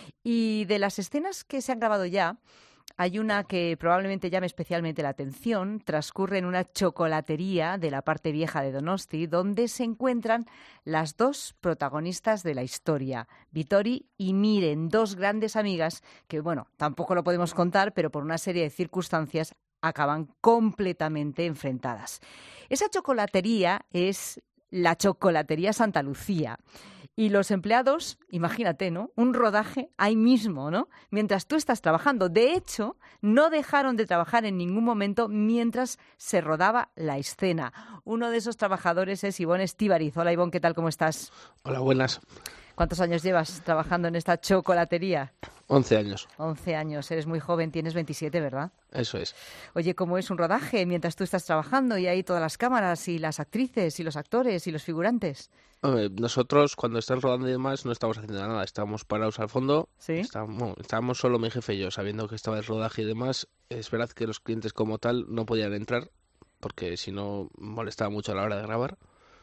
Y de las escenas que se han grabado ya, hay una que probablemente llame especialmente la atención. Transcurre en una chocolatería de la parte vieja de Donosti, donde se encuentran las dos protagonistas de la historia, Vitori y Miren, dos grandes amigas que, bueno, tampoco lo podemos contar, pero por una serie de circunstancias acaban completamente enfrentadas. Esa chocolatería es la Chocolatería Santa Lucía. Y los empleados, imagínate, ¿no? Un rodaje ahí mismo, ¿no? Mientras tú estás trabajando. De hecho, no dejaron de trabajar en ningún momento mientras se rodaba la escena. Uno de esos trabajadores es Ivonne Estíbariz. Hola, Ivonne, ¿qué tal? ¿Cómo estás? Hola, buenas. ¿Cuántos años llevas trabajando en esta chocolatería? Once años. Once años. Eres muy joven, tienes veintisiete, ¿verdad? Eso es. Oye, ¿cómo es un rodaje mientras tú estás trabajando y hay todas las cámaras y las actrices y los actores y los figurantes? Hombre, nosotros cuando están rodando y demás no estamos haciendo nada, estábamos parados al fondo. ¿Sí? Estábamos, bueno, estábamos solo mi jefe y yo, sabiendo que estaba el rodaje y demás. Es verdad que los clientes como tal no podían entrar porque si no molestaba mucho a la hora de grabar.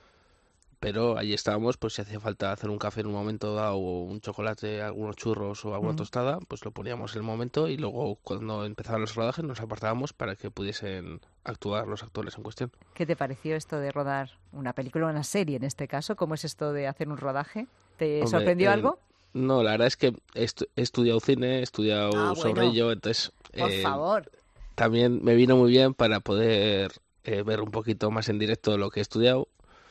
Pero allí estábamos, pues si hacía falta hacer un café en un momento dado o un chocolate, algunos churros o alguna uh-huh. tostada, pues lo poníamos en el momento y luego cuando empezaban los rodajes nos apartábamos para que pudiesen actuar los actores en cuestión. ¿Qué te pareció esto de rodar una película o una serie en este caso? ¿Cómo es esto de hacer un rodaje? ¿Te Hombre, sorprendió eh, algo? No, la verdad es que he, estu- he estudiado cine, he estudiado ah, sobre bueno. ello, entonces... Por eh, favor. También me vino muy bien para poder eh, ver un poquito más en directo lo que he estudiado.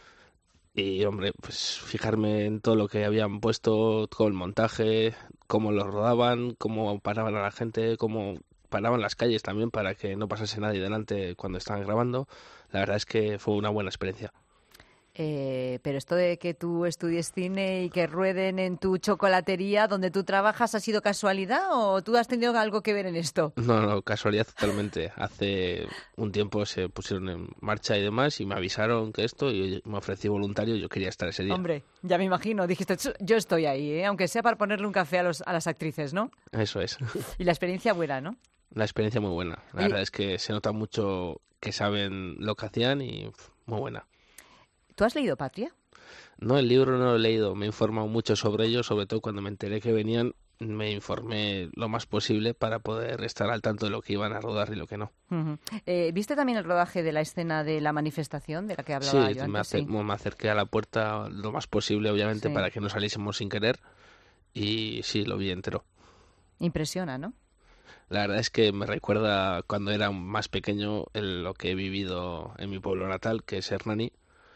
Y, hombre, pues fijarme en todo lo que habían puesto, con el montaje, cómo lo rodaban, cómo paraban a la gente, cómo paraban las calles también para que no pasase nadie delante cuando estaban grabando. La verdad es que fue una buena experiencia. Eh, pero esto de que tú estudies cine y que rueden en tu chocolatería donde tú trabajas, ¿ha sido casualidad o tú has tenido algo que ver en esto? No, no, casualidad totalmente. Hace un tiempo se pusieron en marcha y demás y me avisaron que esto y me ofrecí voluntario, yo quería estar ese día. Hombre, ya me imagino, dijiste, yo estoy ahí, ¿eh? Aunque sea para ponerle un café a, los, a las actrices, ¿no? Eso es. Y la experiencia buena, ¿no? La experiencia muy buena. La y... verdad es que se nota mucho que saben lo que hacían y uf, muy buena. ¿Tú has leído Patria? No, el libro no lo he leído. Me he informado mucho sobre ello, sobre todo cuando me enteré que venían, me informé lo más posible para poder estar al tanto de lo que iban a rodar y lo que no. Uh-huh. Eh, ¿Viste también el rodaje de la escena de la manifestación de la que hablaba sí, yo me antes? Sí, me acerqué a la puerta lo más posible, obviamente, sí. para que no saliésemos sin querer. Y sí, lo vi entero. Impresiona, ¿no? La verdad es que me recuerda cuando era más pequeño el, lo que he vivido en mi pueblo natal, que es Hernani.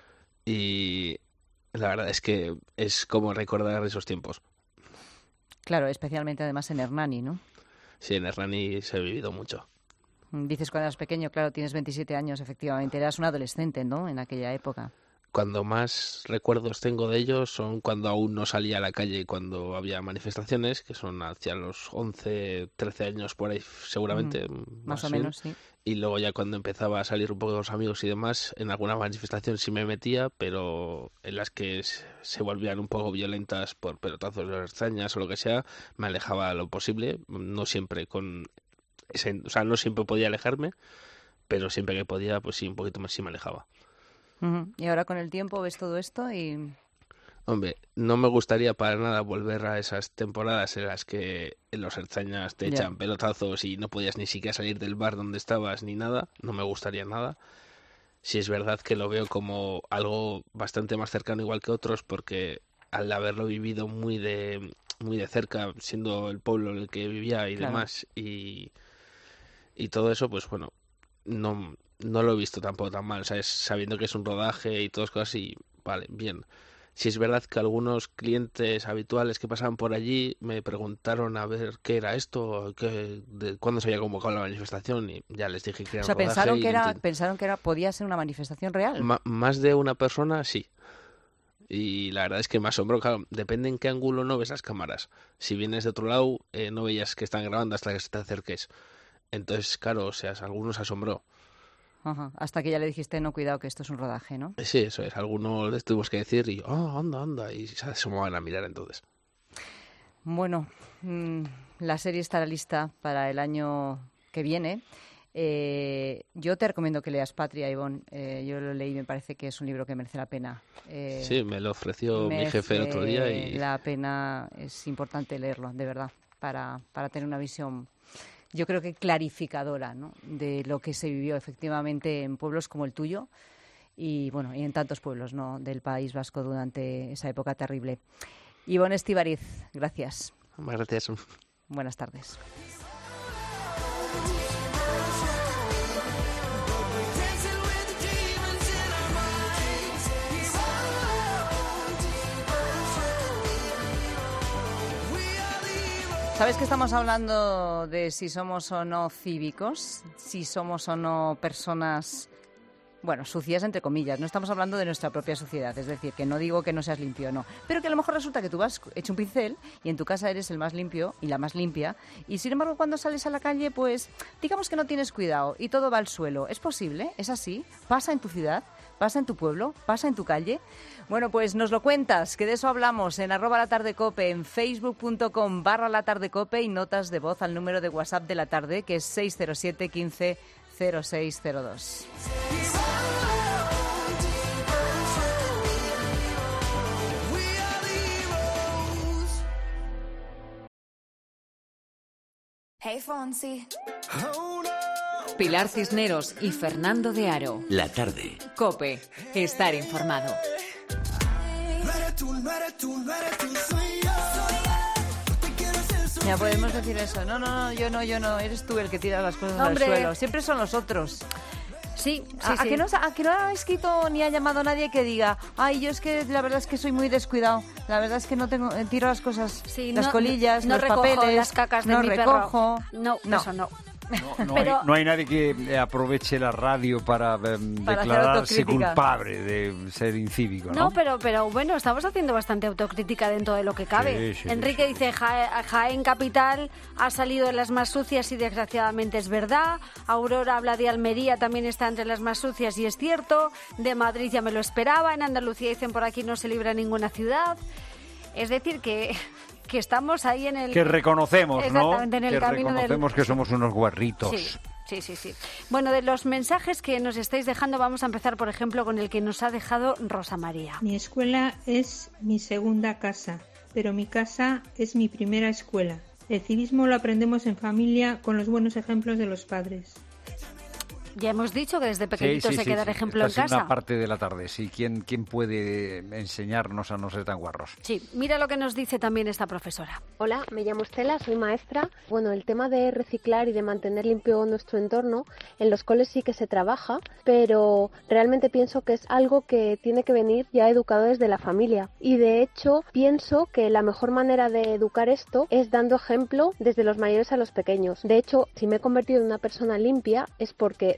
Y la verdad es que es como recordar esos tiempos. Claro, especialmente además en Hernani, ¿no? Sí, en Hernani se ha vivido mucho. Dices cuando eras pequeño, claro, tienes veintisiete años, efectivamente. Eras un adolescente, ¿no? En aquella época. cuando más recuerdos tengo de ellos son cuando aún no salía a la calle, cuando había manifestaciones, que son hacia los once, trece años por ahí seguramente. Mm, más o bien. menos, sí. Y luego ya cuando empezaba a salir un poco con los amigos y demás, en alguna manifestación sí me metía, pero en las que se volvían un poco violentas por pelotazos de ertzañas o lo que sea, me alejaba lo posible, no siempre con ese, o sea, no siempre podía alejarme, pero siempre que podía, pues sí, un poquito más sí me alejaba. Uh-huh. Y ahora con el tiempo ves todo esto y... Hombre, no me gustaría para nada volver a esas temporadas en las que los ertzañas te echan yeah. pelotazos y no podías ni siquiera salir del bar donde estabas ni nada. No me gustaría nada. Sí es verdad que lo veo como algo bastante más cercano igual que otros, porque al haberlo vivido muy de muy de cerca, siendo el pueblo en el que vivía y claro. demás, y, y todo eso, pues bueno, no, no lo he visto tampoco tan mal, ¿sabes? Sabiendo que es un rodaje y todas cosas y vale, bien. Sí es verdad que algunos clientes habituales que pasaban por allí me preguntaron a ver qué era esto, qué, de cuándo se había convocado la manifestación, y ya les dije que era o sea, un rodaje. pensaron que era, enti- pensaron que era, podía ser una manifestación real. Ma- más de una persona, sí. Y la verdad es que me asombró, claro, depende en qué ángulo no ves las cámaras. Si vienes de otro lado, eh, no veías que están grabando hasta que te acerques. Entonces, claro, o sea, algunos asombró. Ajá. Hasta que ya le dijiste, no, cuidado, que esto es un rodaje, ¿no? Sí, eso es. Algunos les tuvimos que decir y, ah, anda, anda, y se asomaban a mirar entonces. Bueno, mmm, la serie estará lista para el año que viene. Eh, yo te recomiendo que leas Patria, Ivonne. Eh, yo lo leí y me parece que es un libro que merece la pena. Eh, sí, me lo ofreció mi jefe el otro día y... La pena, es importante leerlo, de verdad, para, para tener una visión... yo creo que clarificadora, ¿no?, de lo que se vivió efectivamente en pueblos como el tuyo y bueno y en tantos pueblos, ¿no?, del País Vasco durante esa época terrible. Ivonne Estíbariz, gracias. Gracias. Buenas tardes. ¿Sabes que estamos hablando de si somos o no cívicos? Si somos o no personas, bueno, sucias entre comillas. No estamos hablando de nuestra propia suciedad, es decir, que no digo que no seas limpio, no. Pero que a lo mejor resulta que tú vas hecho un pincel y en tu casa eres el más limpio y la más limpia. Y sin embargo, cuando sales a la calle, pues digamos que no tienes cuidado y todo va al suelo. ¿Es posible? ¿Es así? ¿Pasa en tu ciudad? ¿Pasa en tu pueblo? ¿Pasa en tu calle? Bueno, pues nos lo cuentas, que de eso hablamos en arroba la tarde cope, en facebook.com barra la tarde cope y notas de voz al número de WhatsApp de la tarde, que es seis cero siete, quince, cero seis cero dos. Hey, Fonsi. Pilar Cisneros y Fernando de Aro. La tarde. COPE. Estar informado. Ya podemos decir eso. No, no, no, yo no, yo no. Eres tú el que tira las cosas Hombre. al suelo. Siempre son los otros. Sí, sí, ¿A, sí. a que no, a que no ha escrito ni ha llamado nadie que diga, ay, yo es que la verdad es que soy muy descuidado, la verdad es que no tengo, eh, tiro las cosas, Sí, las no- colillas, no los recojo papeles, las cacas de no mi recojo. perro. No, No. eso no. No, no Pero- hay, no hay nadie que eh, aproveche la radio para, eh, Para hacer declararse autocrítica. culpable de ser incívico, ¿no? No, pero, pero bueno, estamos haciendo bastante autocrítica dentro de lo que cabe. Sí, sí, Enrique sí. dice, "Ja- Jaén Capital ha salido de las más sucias y desgraciadamente es verdad. Aurora habla de Almería, también está entre las más sucias y es cierto. De Madrid ya me lo esperaba. En Andalucía dicen por aquí no se libra ninguna ciudad. Es decir, que, que estamos ahí en el... Que reconocemos, ¿no? Exactamente, en el que camino del- reconocemos que somos unos guarritos. Sí, sí, sí, sí. Bueno, de los mensajes que nos estáis dejando, vamos a empezar, por ejemplo, con el que nos ha dejado Rosa María. Mi escuela es mi segunda casa, pero mi casa es mi primera escuela. El civismo lo aprendemos en familia con los buenos ejemplos de los padres. Ya hemos dicho que desde pequeñitos hay que dar ejemplo Esta en es casa. una parte de la tarde, sí. ¿Quién, ¿Quién puede enseñarnos a no ser tan guarros? Sí, mira lo que nos dice también esta profesora. Hola, me llamo Estela, soy maestra. Bueno, el tema de reciclar y de mantener limpio nuestro entorno, en los coles sí que se trabaja, pero realmente pienso que es algo que tiene que venir ya educado desde la familia. Y de hecho, pienso que la mejor manera de educar esto es dando ejemplo desde los mayores a los pequeños. De hecho, si me he convertido en una persona limpia es porque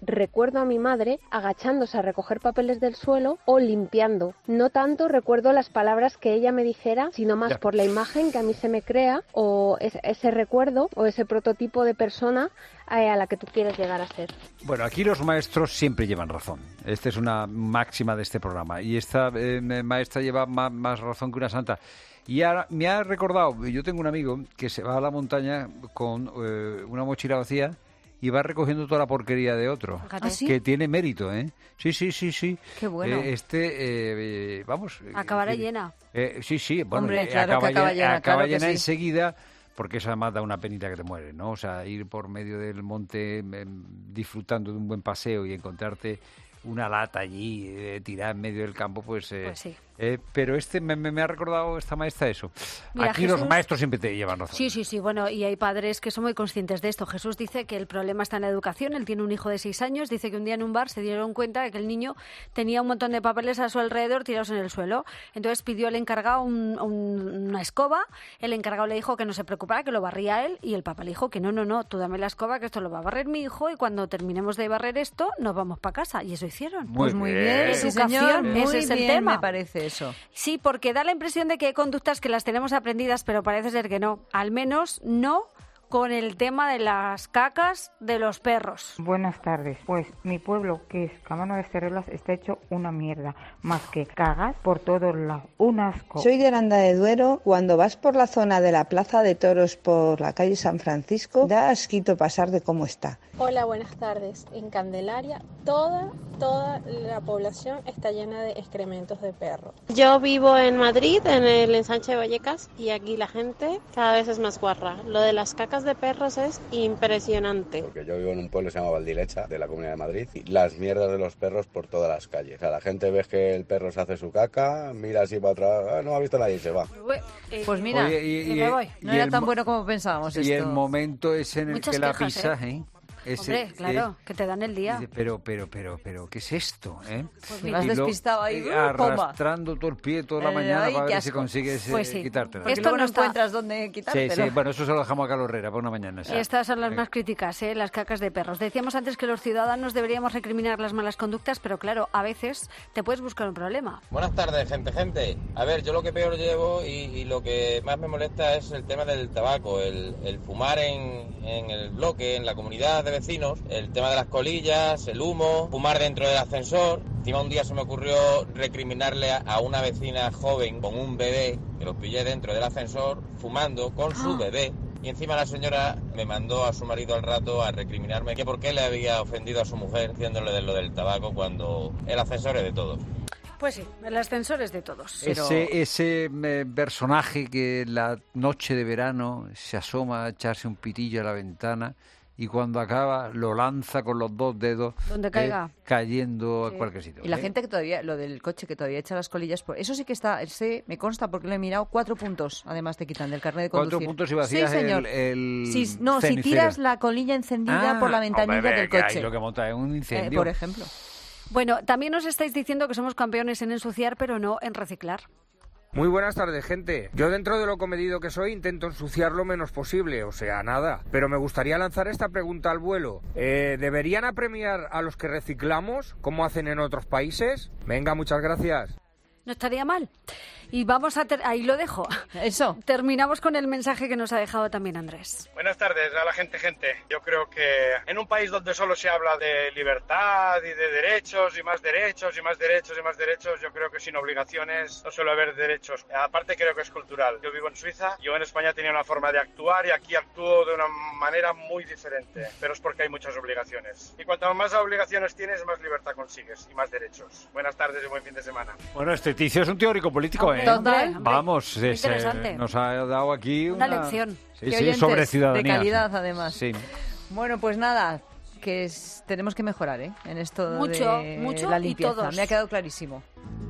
recuerdo a mi madre agachándose a recoger papeles del suelo o limpiando. No tanto recuerdo las palabras que ella me dijera, sino más ya. por la imagen que a mí se me crea o es, ese recuerdo o ese prototipo de persona a la que tú quieres llegar a ser. Bueno, aquí los maestros siempre llevan razón. Esta es una máxima de este programa. Y esta eh, maestra lleva más, más razón que una santa. Y ahora me ha recordado, yo tengo un amigo que se va a la montaña con eh, una mochila vacía y va recogiendo toda la porquería de otro. ¿Ah, sí? Que tiene mérito, ¿eh? Sí, sí, sí, sí. Qué bueno. Eh, este, eh, vamos... Acabará eh, llena. Eh, sí, sí. Bueno, Hombre, eh, claro acaba que acaba llena, llena, acaba claro que llena sí. enseguida, porque eso además da una penita que te muere, ¿no? O sea, ir por medio del monte eh, disfrutando de un buen paseo y encontrarte una lata allí eh, tirada en medio del campo, pues... Eh, pues sí. Eh, pero este me, me ha recordado esta maestra eso. Mira, Aquí Jesús, los maestros siempre te llevan razón. Sí, sí, sí. Bueno, y hay padres que son muy conscientes de esto. Jesús dice que el problema está en la educación. Él tiene un hijo de seis años. Dice que un día en un bar se dieron cuenta de que el niño tenía un montón de papeles a su alrededor tirados en el suelo. Entonces pidió al encargado un, un, una escoba. El encargado le dijo que no se preocupara, que lo barría él. Y el papá le dijo que no, no, no, tú dame la escoba, que esto lo va a barrer mi hijo. Y cuando terminemos de barrer esto, nos vamos para casa. Y eso hicieron. Muy pues muy bien, bien. Sí, señor. Muy Ese es el bien, tema. Me parece eso. Sí, porque da la impresión de que hay conductas que las tenemos aprendidas, pero parece ser que no. Al menos no con el tema de las cacas de los perros. Buenas tardes. Pues mi pueblo, que es Camano de Cerrelas, está hecho una mierda. Más que cagas por todos lados. Un asco. Soy de Aranda de Duero. Cuando vas por la zona de la Plaza de Toros por la calle San Francisco, da asquito pasar de cómo está. Hola, buenas tardes. En Candelaria, toda, toda la población está llena de excrementos de perro. Yo vivo en Madrid, en el ensanche de Vallecas, y aquí la gente cada vez es más guarra. Lo de las cacas de perros es impresionante. Porque yo vivo en un pueblo que se llama Valdilecha, de la Comunidad de Madrid, y las mierdas de los perros por todas las calles. O sea, la gente ve que el perro se hace su caca, mira así para atrás, ah, no ha visto nadie y se va. Pues mira, Oye, y, y, me voy. No era tan mo- bueno como pensábamos y esto. Y el momento es en el Muchas que la quejas, pisa, ¿eh? ¿eh? Ese, Hombre, claro, eh, que te dan el día. Dice, pero, pero, pero, pero, ¿qué es esto? ¿Eh? Pues me has despistado ahí, eh, arrastrando todo el pie toda la eh, mañana ay, para ver asco. si consigues pues eh, sí. quitártela. Porque esto no encuentras dónde quitártela. Sí, sí, bueno, eso se lo dejamos a Carlos Herrera por una mañana. ¿Sí? Estas son las más críticas, ¿eh? Las cacas de perros. Decíamos antes que los ciudadanos deberíamos recriminar las malas conductas, pero claro, a veces te puedes buscar un problema. Buenas tardes, gente, gente. A ver, yo lo que peor llevo y, y lo que más me molesta es el tema del tabaco, el, el fumar en, en el bloque, en la comunidad de vecinos, el tema de las colillas, el humo, fumar dentro del ascensor. Encima un día se me ocurrió recriminarle a, a una vecina joven con un bebé, que lo pillé dentro del ascensor, fumando con su Ah. bebé. Y encima la señora me mandó a su marido al rato a recriminarme que por qué le había ofendido a su mujer diciéndole de lo del tabaco cuando el ascensor es de todos. Pues sí, el ascensor es de todos. Ese, Pero... ese eh, personaje que la noche de verano se asoma a echarse un pitillo a la ventana y cuando acaba lo lanza con los dos dedos donde caiga eh, cayendo Sí. a cualquier sitio. Y la ¿eh? gente que todavía, lo del coche que todavía echa las colillas, por eso sí que está, ese me consta porque lo he mirado, cuatro puntos además te quitan del carnet de conducir. Cuatro puntos si vacías sí, señor. el, el Si- no, si cenicero. tiras la colilla encendida Ah, por la ventanilla hombre, del que coche. ahí lo que monta es un incendio. Eh, por ejemplo. Bueno, también os estáis diciendo que somos campeones en ensuciar, pero no en reciclar. Muy buenas tardes, gente. Yo dentro de lo comedido que soy intento ensuciar lo menos posible, o sea, nada. Pero me gustaría lanzar esta pregunta al vuelo. Eh, ¿Deberían apremiar a los que reciclamos, como hacen en otros países? Venga, muchas gracias. No estaría mal. Y vamos a... Ter- ahí lo dejo. Eso. Terminamos con el mensaje que nos ha dejado también Andrés. Buenas tardes a la gente, gente. Yo creo que en un país donde solo se habla de libertad y de derechos y más derechos y más derechos y más derechos, yo creo que sin obligaciones no suele haber derechos. Aparte creo que es cultural. Yo vivo en Suiza, yo en España tenía una forma de actuar y aquí actúo de una manera muy diferente, pero es porque hay muchas obligaciones. Y cuanto más obligaciones tienes, más libertad consigues y más derechos. Buenas tardes y buen fin de semana. Bueno, este Ticio es un teórico político, ¿eh? Hombre, hombre. Vamos, es, eh, Interesante. nos ha dado aquí Una una, lección. Sí, Qué sí, oyentes sobre ciudadanía. de calidad, además. Sí. Bueno, pues nada, que es- tenemos que mejorar, ¿eh? En esto Mucho, de mucho la y limpieza. todos. Me ha quedado clarísimo.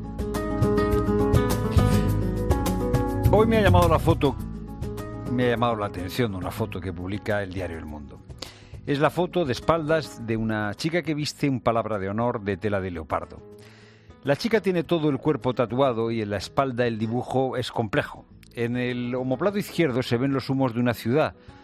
Hoy me ha llamado la foto, me ha llamado la atención una foto que publica el diario El Mundo. Es la foto de espaldas de una chica que viste un palabra de honor de tela de leopardo. La chica tiene todo el cuerpo tatuado y en la espalda el dibujo es complejo. En el omoplado izquierdo se ven los humos de una ciudad,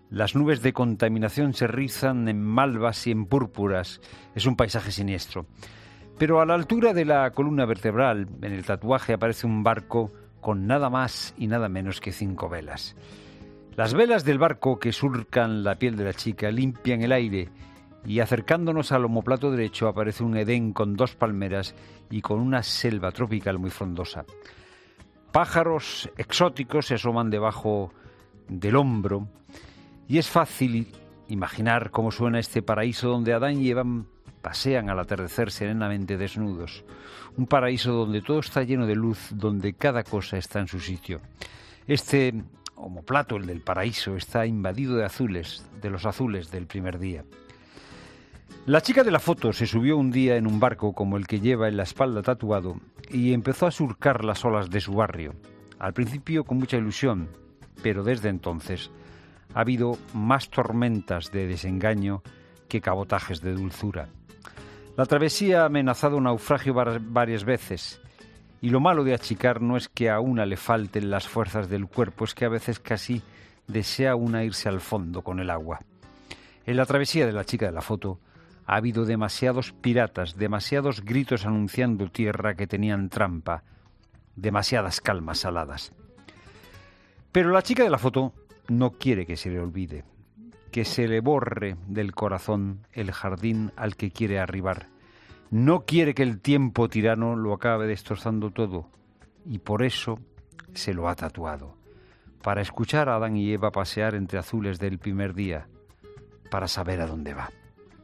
Las nubes de contaminación se rizan en malvas y en púrpuras. Es un paisaje siniestro. Pero a la altura de la columna vertebral, en el tatuaje, aparece un barco con nada más y nada menos que cinco velas. Las velas del barco que surcan la piel de la chica limpian el aire y acercándonos al omoplato derecho aparece un Edén con dos palmeras y con una selva tropical muy frondosa. Pájaros exóticos se asoman debajo del hombro y es fácil imaginar cómo suena este paraíso donde Adán y Eva pasean al atardecer serenamente desnudos. Un paraíso donde todo está lleno de luz, donde cada cosa está en su sitio. Este omoplato, el del paraíso, está invadido de azules, de los azules del primer día. La chica de la foto se subió un día en un barco como el que lleva en la espalda tatuado y empezó a surcar las olas de su barrio. Al principio con mucha ilusión, pero desde entonces ha habido más tormentas de desengaño que cabotajes de dulzura. La travesía ha amenazado un naufragio varias veces, y lo malo de achicar no es que a una le falten las fuerzas del cuerpo, es que a veces casi desea una irse al fondo con el agua. En la travesía de la chica de la foto ha habido demasiados piratas, demasiados gritos anunciando tierra que tenían trampa, demasiadas calmas saladas. Pero la chica de la foto no quiere que se le olvide, que se le borre del corazón el jardín al que quiere arribar. No quiere que el tiempo tirano lo acabe destrozando todo, y por eso se lo ha tatuado, para escuchar a Adán y Eva pasear entre azules del primer día, para saber a dónde va.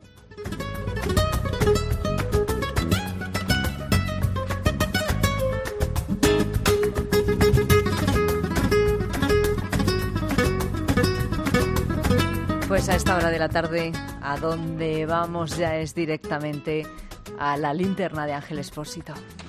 Pues a esta hora de la tarde, a donde vamos ya es directamente a la linterna de Ángel Expósito.